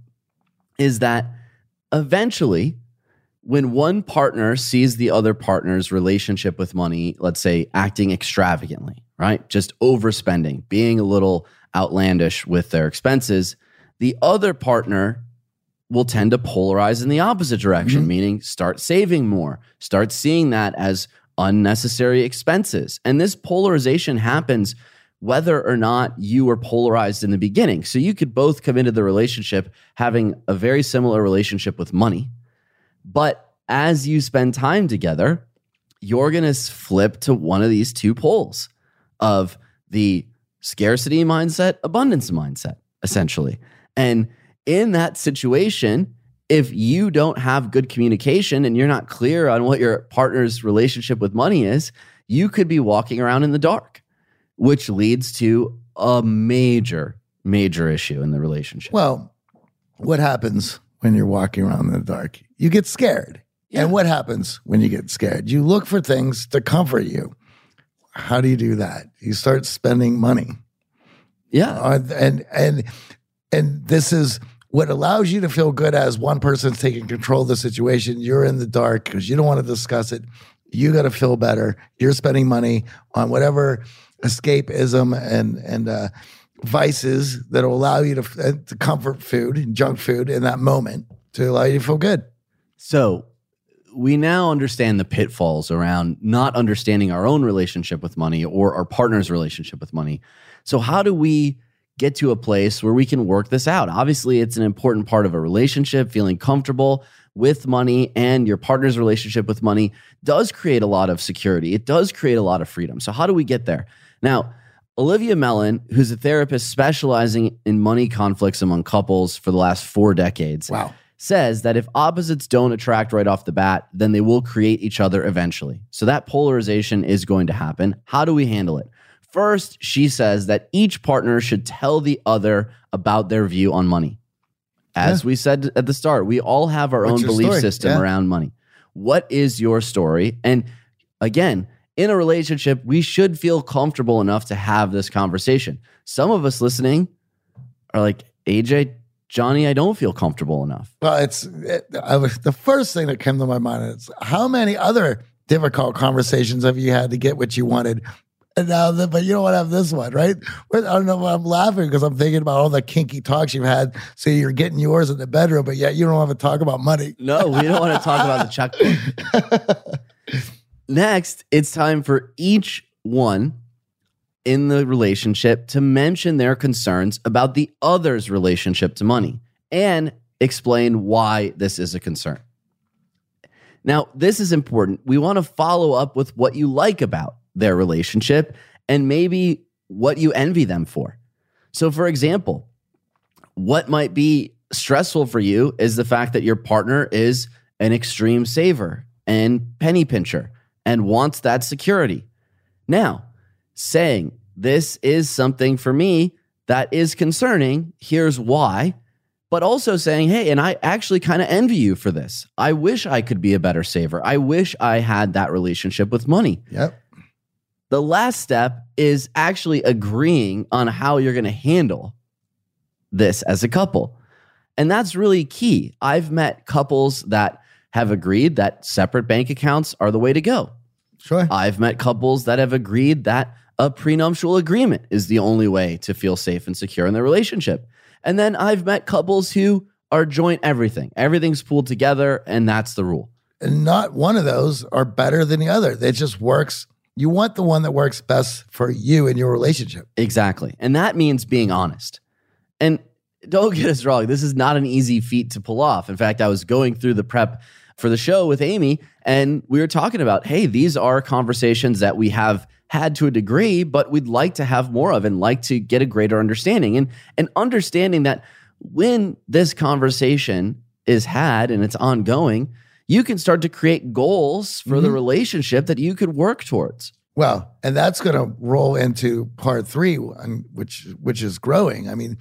is that eventually, when one partner sees the other partner's relationship with money, let's say acting extravagantly, right? Just overspending, being a little outlandish with their expenses, the other partner will tend to polarize in the opposite direction, meaning start saving more, start seeing that as unnecessary expenses. And this polarization happens whether or not you were polarized in the beginning. So you could both come into the relationship having a very similar relationship with money. But as you spend time together, you're going to flip to one of these two poles of the scarcity mindset, abundance mindset, essentially. And in that situation, if you don't have good communication and you're not clear on what your partner's relationship with money is, you could be walking around in the dark, which leads to a major, major issue in the relationship. Well, what happens when you're walking around in the dark? You get scared. Yeah. And what happens when you get scared? You look for things to comfort you. How do you do that? You start spending money. Yeah. Uh, and and and this is what allows you to feel good as one person's taking control of the situation. You're in the dark because you don't want to discuss it. You got to feel better. You're spending money on whatever escapism and and uh, vices that will allow you to, uh, to comfort food and junk food in that moment to allow you to feel good. So we now understand the pitfalls around not understanding our own relationship with money or our partner's relationship with money. So how do we get to a place where we can work this out? Obviously, it's an important part of a relationship. Feeling comfortable with money and your partner's relationship with money does create a lot of security. It does create a lot of freedom. So how do we get there? Now, Olivia Mellon, who's a therapist specializing in money conflicts among couples for the last four decades, Wow. says that if opposites don't attract right off the bat, then they will create each other eventually. So that polarization is going to happen. How do we handle it? First, she says that each partner should tell the other about their view on money. As Yeah. we said at the start, we all have our What's own your belief story? system Yeah. around money. What is your story? And again, in a relationship, we should feel comfortable enough to have this conversation. Some of us listening are like, A J, Johnny, I don't feel comfortable enough. Well, it's it, I was, the first thing that came to my mind is how many other difficult conversations have you had to get what you wanted? And now, the, but you don't want to have this one, right? Where- I don't know why I'm laughing because I'm thinking about all the kinky talks you've had. So you're getting yours in the bedroom, but yet you don't want to talk about money. No, we don't want to talk about the checkbook. Next, it's time for each one in the relationship to mention their concerns about the other's relationship to money and explain why this is a concern. Now, this is important. We want to follow up with what you like about their relationship and maybe what you envy them for. So, for example, what might be stressful for you is the fact that your partner is an extreme saver and penny pincher and wants that security. Now, saying this is something for me that is concerning, here's why, but also saying, hey, and I actually kind of envy you for this. I wish I could be a better saver. I wish I had that relationship with money. Yep. The last step is actually agreeing on how you're going to handle this as a couple. And that's really key. I've met couples that have agreed that separate bank accounts are the way to go. Sure. I've met couples that have agreed that a prenuptial agreement is the only way to feel safe and secure in their relationship. And then I've met couples who are joint everything. Everything's pooled together, and that's the rule. And not one of those are better than the other. It just works. You want the one that works best for you and your relationship. Exactly. And that means being honest. And don't get us wrong, this is not an easy feat to pull off. In fact, I was going through the prep for the show with Amy, and we were talking about, hey, these are conversations that we have had to a degree, but we'd like to have more of and like to get a greater understanding. And, and understanding that when this conversation is had and it's ongoing, you can start to create goals for Mm-hmm. the relationship that you could work towards. Well, and that's going to roll into part three, um, which which is growing. I mean,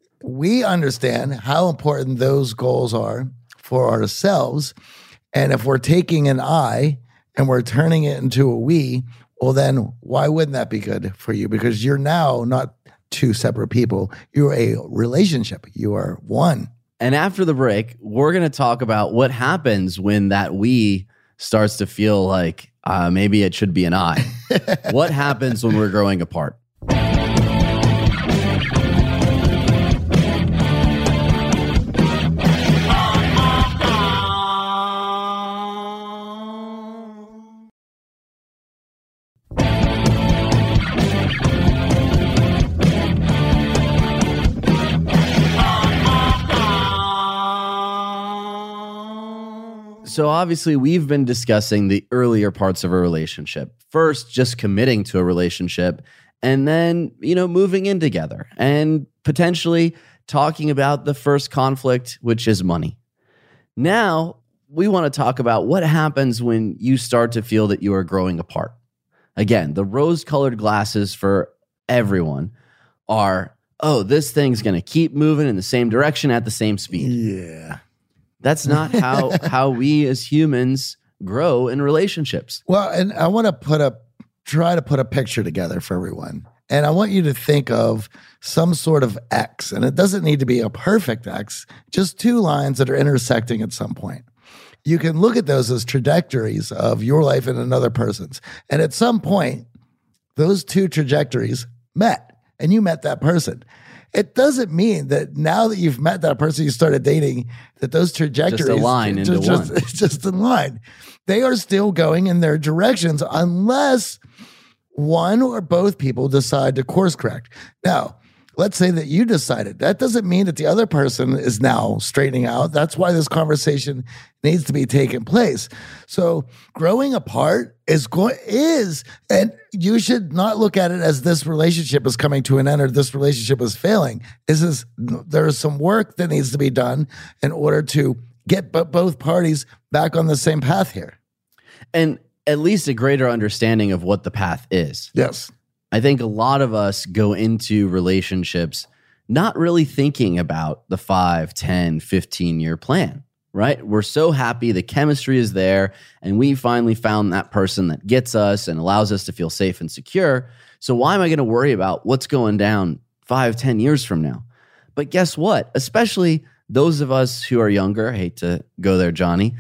we understand how important those goals are for ourselves. And if we're taking an I and we're turning it into a we, well, then why wouldn't that be good for you? Because you're now not two separate people. You're a relationship. You are one. And after the break, we're going to talk about what happens when that we starts to feel like uh, maybe it should be an I. What happens when we're growing apart? So obviously we've been discussing the earlier parts of a relationship. First, just committing to a relationship, and then, you know, moving in together and potentially talking about the first conflict, which is money. Now, we want to talk about what happens when you start to feel that you are growing apart. Again, the rose-colored glasses for everyone are, oh, this thing's going to keep moving in the same direction at the same speed. Yeah. That's not how how we as humans grow in relationships. Well, and I want to put a try to put a picture together for everyone. And I want you to think of some sort of X. And it doesn't need to be a perfect X, just two lines that are intersecting at some point. You can look at those as trajectories of your life and another person's. And at some point, those two trajectories met, and you met that person. It doesn't mean that now that you've met that person you started dating, that those trajectories Just align into just, one. It's just in line. They are still going in their directions unless one or both people decide to course correct. Now, let's say that you decided. That doesn't mean that the other person is now straightening out. That's why this conversation needs to be taking place. So growing apart is going is, and you should not look at it as this relationship is coming to an end or this relationship is failing. This is there is some work that needs to be done in order to get b- both parties back on the same path here. And at least a greater understanding of what the path is. Yes. I think a lot of us go into relationships not really thinking about the five, ten, fifteen year plan, right? We're so happy the chemistry is there and we finally found that person that gets us and allows us to feel safe and secure. So why am I going to worry about what's going down five, ten years from now? But guess what? Especially those of us who are younger, I hate to go there, Johnny.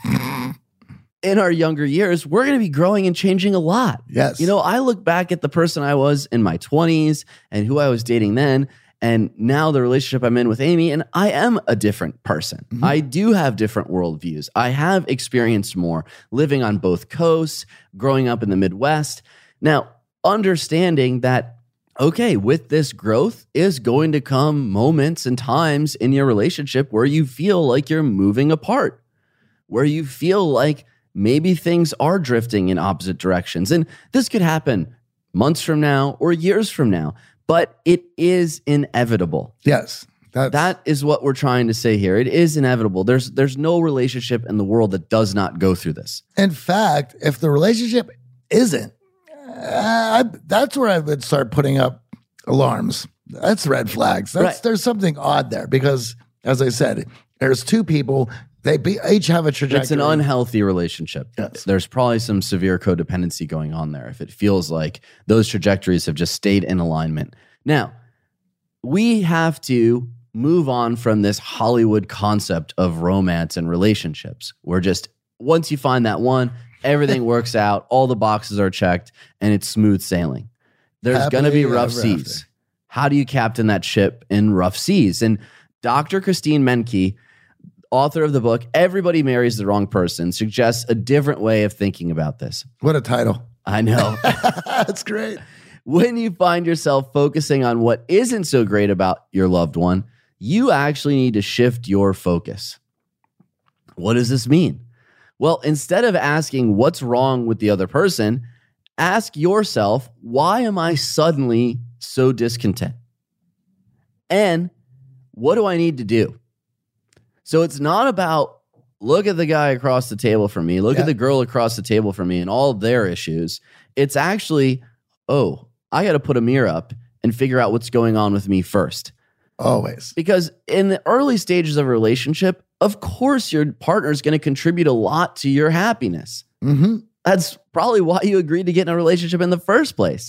In our younger years, we're going to be growing and changing a lot. Yes. You know, I look back at the person I was in my twenties and who I was dating then, and now the relationship I'm in with Amy, and I am a different person. Mm-hmm. I do have different worldviews. I have experienced more living on both coasts, growing up in the Midwest. Now, understanding that, okay, with this growth is going to come moments and times in your relationship where you feel like you're moving apart, where you feel like maybe things are drifting in opposite directions. And this could happen months from now or years from now, but it is inevitable. Yes. That's... That is what we're trying to say here. It is inevitable. There's there's no relationship in the world that does not go through this. In fact, if the relationship isn't, uh, I, that's where I would start putting up alarms. That's red flags. That's, Right. There's something odd there because, as I said, there's two people. They be, each have a trajectory. It's an unhealthy relationship. Yes. There's probably some severe codependency going on there if it feels like those trajectories have just stayed in alignment. Now, we have to move on from this Hollywood concept of romance and relationships. Where just once you find that one, everything works out, all the boxes are checked, and it's smooth sailing. There's going to be Happily rough ever seas. after. How do you captain that ship in rough seas? And Doctor Christine Menke, author of the book, Everybody Marries the Wrong Person, suggests a different way of thinking about this. What a title. I know. That's great. When you find yourself focusing on what isn't so great about your loved one, you actually need to shift your focus. What does this mean? Well, instead of asking what's wrong with the other person, ask yourself, why am I suddenly so discontent? And what do I need to do? So it's not about look at the guy across the table from me, look Yeah. at the girl across the table from me and all of their issues. It's actually, oh, I got to put a mirror up and figure out what's going on with me first. Always. Because in the early stages of a relationship, of course, your partner is going to contribute a lot to your happiness. Mm-hmm. That's probably why you agreed to get in a relationship in the first place.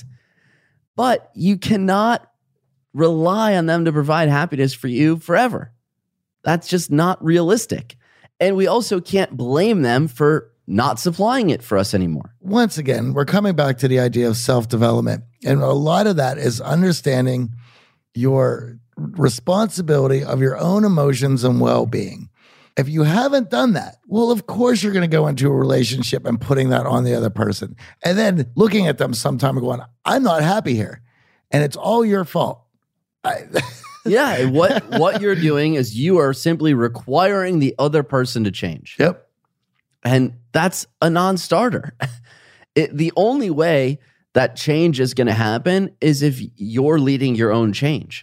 But you cannot rely on them to provide happiness for you forever. That's just not realistic. And we also can't blame them for not supplying it for us anymore. Once again, we're coming back to the idea of self-development. And a lot of that is understanding your responsibility of your own emotions and well-being. If you haven't done that, well, of course you're going to go into a relationship and putting that on the other person. And then looking at them sometime and going, I'm not happy here. And it's all your fault. I, Yeah, what what you're doing is you are simply requiring the other person to change. yep. And that's a non-starter. It, the only way that change is going to happen is if you're leading your own change.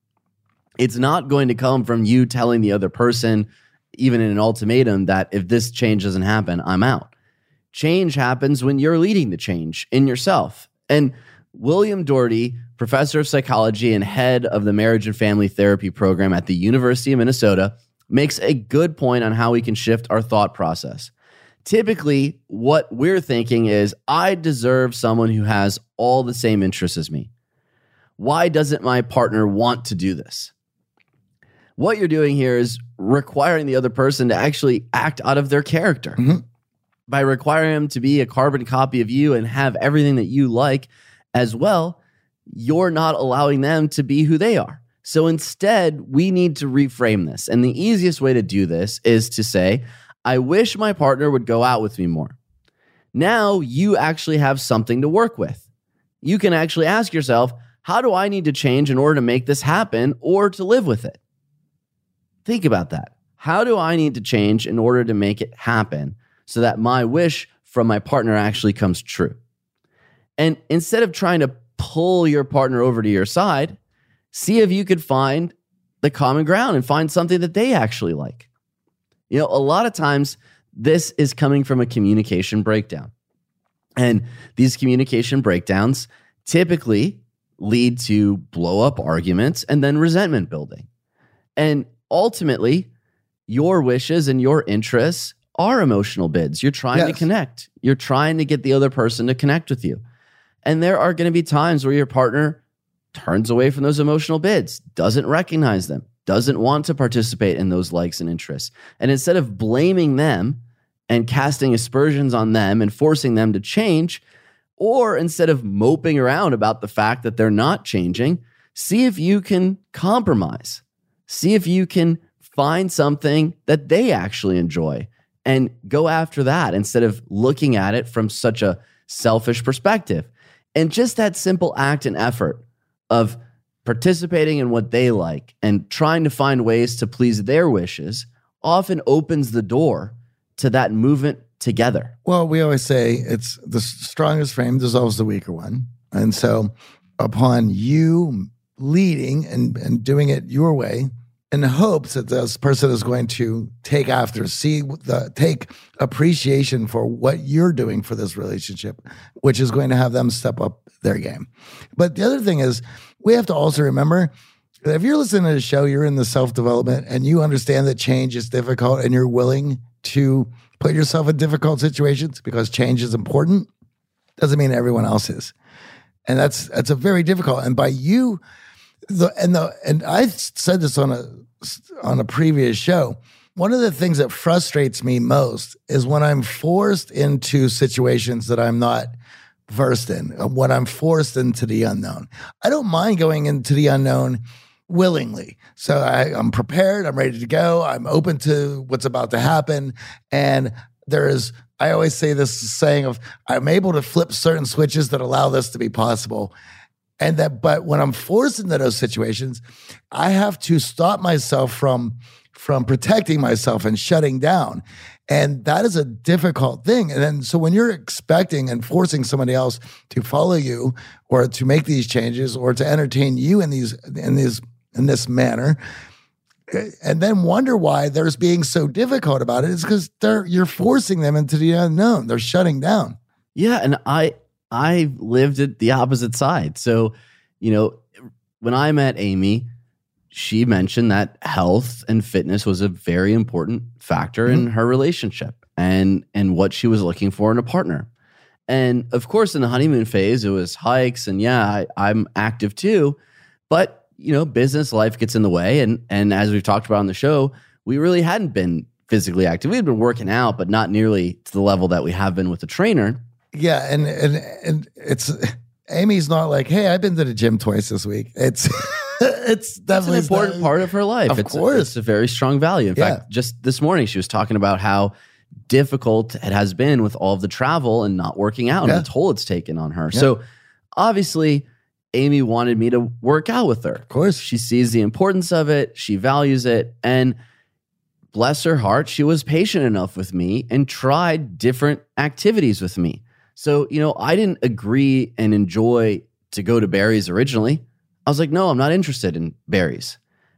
It's not going to come from you telling the other person, even in an ultimatum, that if this change doesn't happen, I'm out. Change happens when you're leading the change in yourself. And William Doherty, professor of psychology and head of the marriage and family therapy program at the University of Minnesota, makes a good point on how we can shift our thought process. Typically, what we're thinking is, I deserve someone who has all the same interests as me. Why doesn't my partner want to do this? What you're doing here is requiring the other person to actually act out of their character. Mm-hmm. By requiring them to be a carbon copy of you and have everything that you like as well, you're not allowing them to be who they are. So instead, we need to reframe this. And the easiest way to do this is to say, I wish my partner would go out with me more. Now you actually have something to work with. You can actually ask yourself, how do I need to change in order to make this happen or to live with it? Think about that. How do I need to change in order to make it happen so that my wish from my partner actually comes true? And instead of trying to pull your partner over to your side, see if you could find the common ground and find something that they actually like. You know, a lot of times this is coming from a communication breakdown. And these communication breakdowns typically lead to blow up arguments and then resentment building. And ultimately, your wishes and your interests are emotional bids. You're trying Yes. to connect. You're trying to get the other person to connect with you. And there are going to be times where your partner turns away from those emotional bids, doesn't recognize them, doesn't want to participate in those likes and interests. And instead of blaming them and casting aspersions on them and forcing them to change, or instead of moping around about the fact that they're not changing, see if you can compromise. See if you can find something that they actually enjoy and go after that instead of looking at it from such a selfish perspective. And just that simple act and effort of participating in what they like and trying to find ways to please their wishes often opens the door to that movement together. Well, we always say it's the strongest frame dissolves the weaker one. And so upon you leading and, and doing it your way, in hopes that this person is going to take after, see the take appreciation for what you're doing for this relationship, which is going to have them step up their game. But the other thing is, we have to also remember that if you're listening to the show, you're in the self-development and you understand that change is difficult and you're willing to put yourself in difficult situations because change is important, doesn't mean everyone else is. And that's that's a very difficult. And by you, the and the and I said this on a on a previous show. One of the things that frustrates me most is when I'm forced into situations that I'm not versed in, when I'm forced into the unknown. I don't mind going into the unknown willingly. So I, I'm prepared, I'm ready to go, I'm open to what's about to happen. And there is, I always say this saying of, I'm able to flip certain switches that allow this to be possible. And that, but when I'm forced into those situations, I have to stop myself from, from protecting myself and shutting down. And that is a difficult thing. And then, so when you're expecting and forcing somebody else to follow you or to make these changes or to entertain you in these, in these, in this manner, and then wonder why there's being so difficult about it, is because they're, you're forcing them into the unknown. They're shutting down. Yeah. And I, I lived at the opposite side. So, you know, when I met Amy, she mentioned that health and fitness was a very important factor mm-hmm. in her relationship and, and what she was looking for in a partner. And of course, in the honeymoon phase, it was hikes and yeah, I, I'm active too, but you know, business life gets in the way. And, and as we've talked about on the show, we really hadn't been physically active. We had been working out, but not nearly to the level that we have been with the trainer. Yeah, and and and it's Amy's not like, hey, I've been to the gym twice this week. It's it's definitely it's an important not, part of her life. Of it's, course, it's a very strong value. In yeah. fact, just this morning she was talking about how difficult it has been with all of the travel and not working out yeah. and the toll it's taken on her. Yeah. So obviously, Amy wanted me to work out with her. Of course, she sees the importance of it. She values it, and bless her heart, she was patient enough with me and tried different activities with me. So, you know, I didn't agree and enjoy to go to Barry's originally. I was like, no, I'm not interested in Barry's.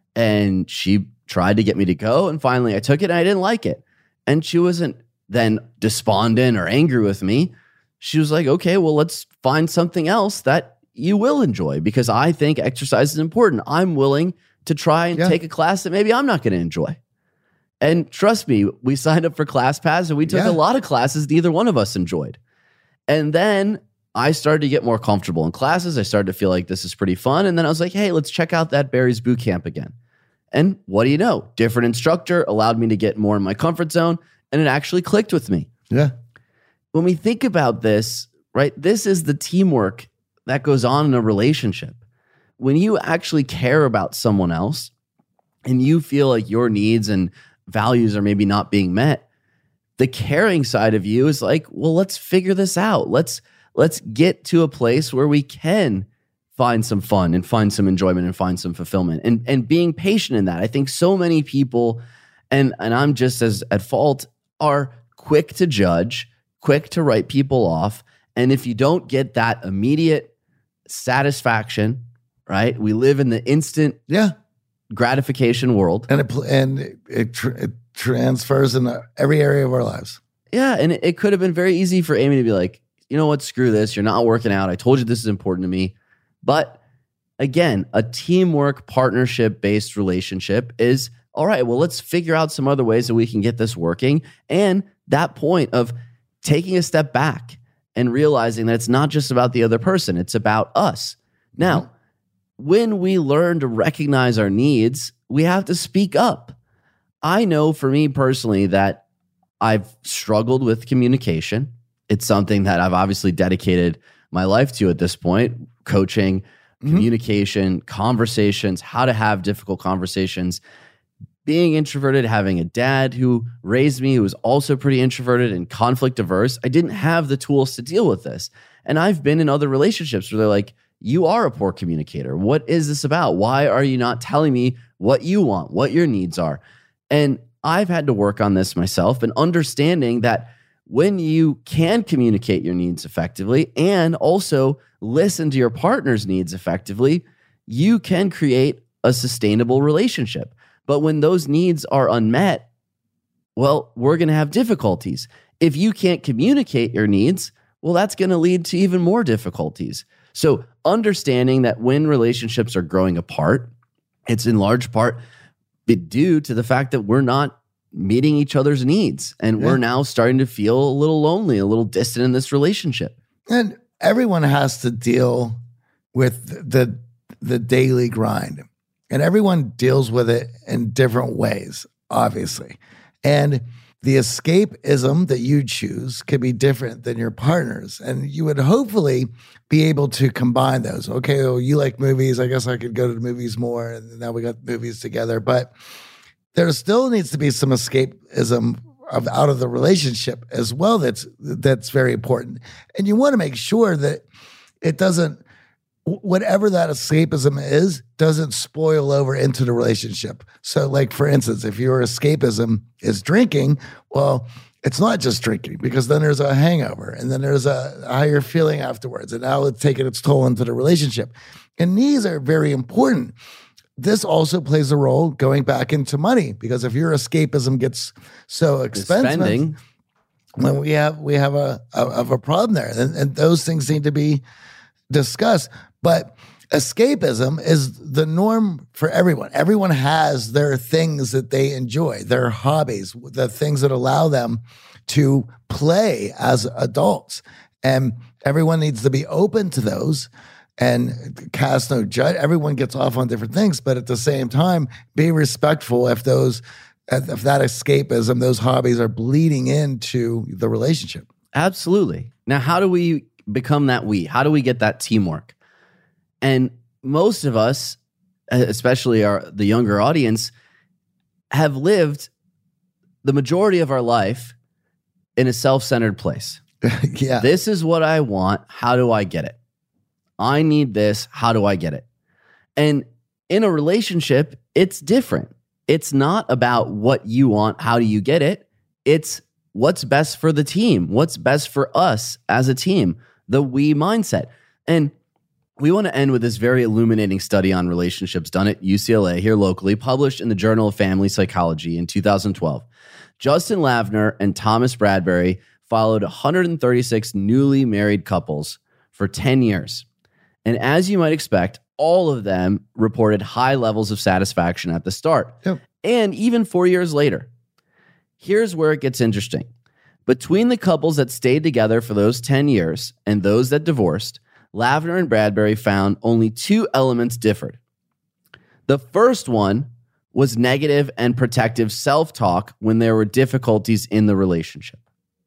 And she tried to get me to go. And finally I took it and I didn't like it. And she wasn't then despondent or angry with me. She was like, okay, well, let's find something else that you will enjoy because I think exercise is important. I'm willing to try and yeah. take a class that maybe I'm not going to enjoy. And trust me, we signed up for ClassPass and we took yeah. a lot of classes neither one of us enjoyed. And then I started to get more comfortable in classes. I started to feel like this is pretty fun. And then I was like, hey, let's check out that Barry's boot camp again. And what do you know? Different instructor allowed me to get more in my comfort zone. And it actually clicked with me. Yeah. When we think about this, right, this is the teamwork that goes on in a relationship. When you actually care about someone else and you feel like your needs and values are maybe not being met, the caring side of you is like, well, let's figure this out. Let's let's get to a place where we can find some fun and find some enjoyment and find some fulfillment and, and being patient in that. I think so many people, and, and I'm just as at fault, are quick to judge, quick to write people off. And if you don't get that immediate satisfaction, right? We live in the instant Yeah. gratification world. And it, pl- and it, it, tr- it transfers into every area of our lives. Yeah, and it, it could have been very easy for Amy to be like, you know what, screw this. You're not working out. I told you this is important to me. But again, a teamwork, partnership-based relationship is, all right, well, let's figure out some other ways that we can get this working. And that point of taking a step back and realizing that it's not just about the other person, it's about us. Now, mm-hmm. when we learn to recognize our needs, we have to speak up. I know for me personally that I've struggled with communication. It's something that I've obviously dedicated my life to at this point, coaching, mm-hmm. communication, conversations, how to have difficult conversations. Being introverted, having a dad who raised me who was also pretty introverted and conflict averse, I didn't have the tools to deal with this. And I've been in other relationships where they're like, you are a poor communicator. What is this about? Why are you not telling me what you want, what your needs are? And I've had to work on this myself and understanding that when you can communicate your needs effectively and also listen to your partner's needs effectively, you can create a sustainable relationship. But when those needs are unmet, well, we're going to have difficulties. If you can't communicate your needs, well, that's going to lead to even more difficulties. So understanding that when relationships are growing apart, it's in large part due to the fact that we're not meeting each other's needs. And yeah. we're now starting to feel a little lonely, a little distant in this relationship. And everyone has to deal with the, the daily grind. And everyone deals with it in different ways, obviously. And the escapism that you choose could be different than your partner's. And you would hopefully be able to combine those. Okay, well, you like movies. I guess I could go to the movies more. And now we got movies together. But there still needs to be some escapism of, out of the relationship as well. That's that's very important. And you want to make sure that it doesn't, whatever that escapism is, doesn't spoil over into the relationship. So like, for instance, if your escapism is drinking, well, it's not just drinking, because then there's a hangover and then there's a how you're feeling afterwards. And now it's taking its toll into the relationship. And these are very important. This also plays a role going back into money, because if your escapism gets so expensive, spending. when we have we have a, a of a problem there, and, and those things need to be discussed. But escapism is the norm for everyone. Everyone has their things that they enjoy, their hobbies, the things that allow them to play as adults. And everyone needs to be open to those and cast no judge. Everyone gets off on different things, but at the same time, be respectful if those, if that escapism, those hobbies are bleeding into the relationship. Absolutely. Now, how do we become that we? How do we get that teamwork? And most of us, especially our the younger audience, have lived the majority of our life in a self-centered place. Yeah. This is what I want. How do I get it? I need this. How do I get it? And in a relationship, it's different. It's not about what you want. How do you get it? It's what's best for the team. What's best for us as a team? The we mindset. And we want to end with this very illuminating study on relationships done at U C L A here locally, published in the Journal of Family Psychology in two thousand twelve. Justin Lavner and Thomas Bradbury followed one hundred thirty-six newly married couples for ten years. And as you might expect, all of them reported high levels of satisfaction at the start. Yep. And even four years later. Here's where it gets interesting. Between the couples that stayed together for those ten years and those that divorced, Lavner and Bradbury found only two elements differed. The first one was negative and protective self-talk when there were difficulties in the relationship.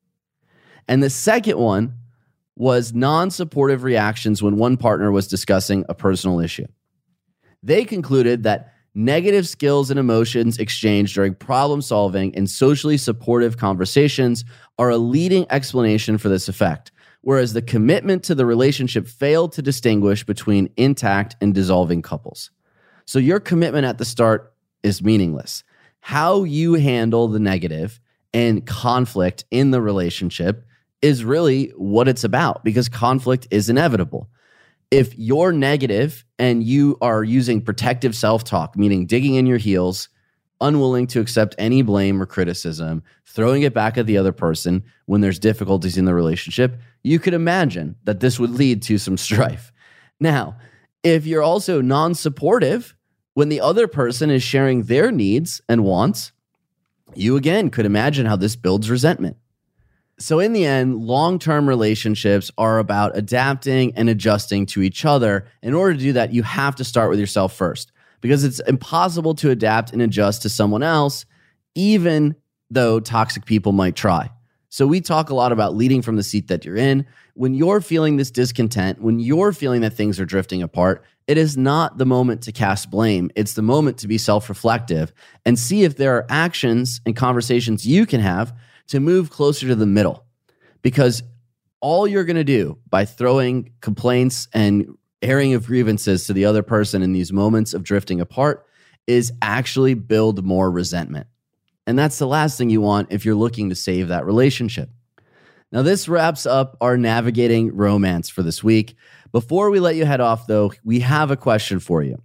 And the second one was non-supportive reactions when one partner was discussing a personal issue. They concluded that negative skills and emotions exchanged during problem-solving and socially supportive conversations are a leading explanation for this effect, whereas the commitment to the relationship failed to distinguish between intact and dissolving couples. So your commitment at the start is meaningless. How you handle the negative and conflict in the relationship is really what it's about, because conflict is inevitable. If you're negative and you are using protective self-talk, meaning digging in your heels, unwilling to accept any blame or criticism, throwing it back at the other person when there's difficulties in the relationship, you could imagine that this would lead to some strife. Now, if you're also non-supportive when the other person is sharing their needs and wants, you again could imagine how this builds resentment. So in the end, long-term relationships are about adapting and adjusting to each other. In order to do that, you have to start with yourself first, because it's impossible to adapt and adjust to someone else, even though toxic people might try. So we talk a lot about leading from the seat that you're in. When you're feeling this discontent, when you're feeling that things are drifting apart, it is not the moment to cast blame. It's the moment to be self-reflective and see if there are actions and conversations you can have to move closer to the middle. Because all you're going to do by throwing complaints and airing of grievances to the other person in these moments of drifting apart is actually build more resentment. And that's the last thing you want if you're looking to save that relationship. Now, this wraps up our navigating romance for this week. Before we let you head off, though, we have a question for you.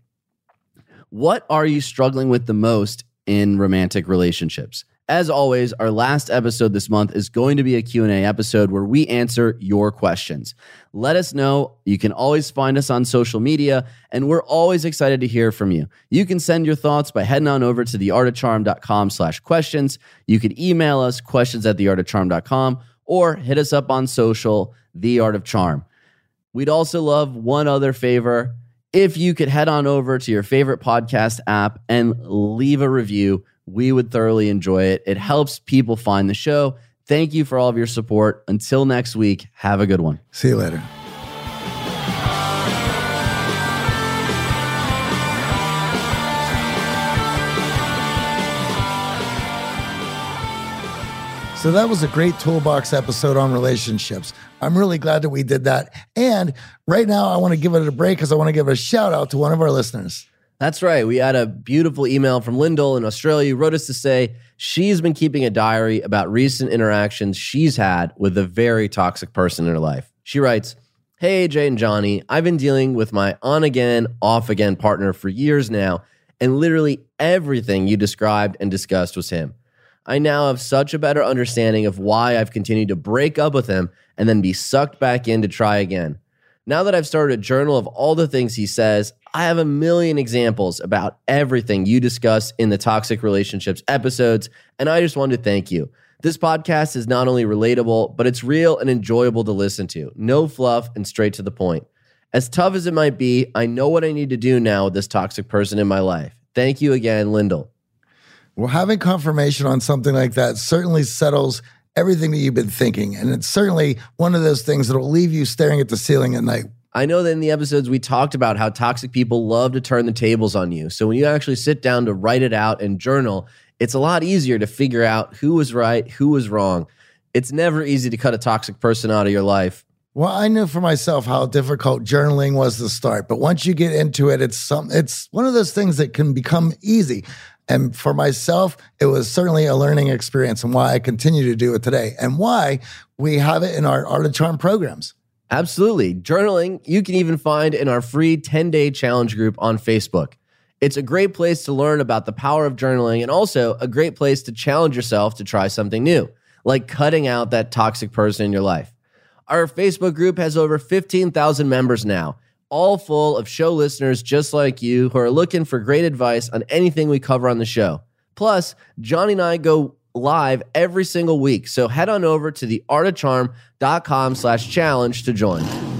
What are you struggling with the most in romantic relationships? As always, our last episode this month is going to be a Q and A episode where we answer your questions. Let us know. You can always find us on social media, and we're always excited to hear from you. You can send your thoughts by heading on over to theartofcharm.com slash questions. You can email us questions at theartofcharm dot com or hit us up on social, The Art of Charm. We'd also love one other favor. If you could head on over to your favorite podcast app and leave a review, we would thoroughly enjoy it. It helps people find the show. Thank you for all of your support. Until next week, have a good one. See you later. So that was a great toolbox episode on relationships. I'm really glad that we did that. And right now I want to give it a break because I want to give a shout out to one of our listeners. That's right. We had a beautiful email from Lyndall in Australia who wrote us to say she's been keeping a diary about recent interactions she's had with a very toxic person in her life. She writes, "Hey, A J and Johnny, I've been dealing with my on-again, off-again partner for years now, and literally everything you described and discussed was him. I now have such a better understanding of why I've continued to break up with him and then be sucked back in to try again. Now that I've started a journal of all the things he says, I have a million examples about everything you discuss in the Toxic Relationships episodes, and I just wanted to thank you. This podcast is not only relatable, but it's real and enjoyable to listen to. No fluff and straight to the point. As tough as it might be, I know what I need to do now with this toxic person in my life. Thank you again, Lyndall." Well, having confirmation on something like that certainly settles everything that you've been thinking. And it's certainly one of those things that will leave you staring at the ceiling at night. I know that in the episodes we talked about how toxic people love to turn the tables on you. So when you actually sit down to write it out and journal, it's a lot easier to figure out who was right, who was wrong. It's never easy to cut a toxic person out of your life. Well, I knew for myself how difficult journaling was to start, but once you get into it, it's some, it's one of those things that can become easy. And for myself, it was certainly a learning experience, and why I continue to do it today, and why we have it in our Art of Charm programs. Absolutely. Journaling, you can even find in our free ten-day challenge group on Facebook. It's a great place to learn about the power of journaling, and also a great place to challenge yourself to try something new, like cutting out that toxic person in your life. Our Facebook group has over fifteen thousand members now, all full of show listeners just like you who are looking for great advice on anything we cover on the show. Plus, Johnny and I go live every single week, so head on over to theartofcharm.com slash challenge to join.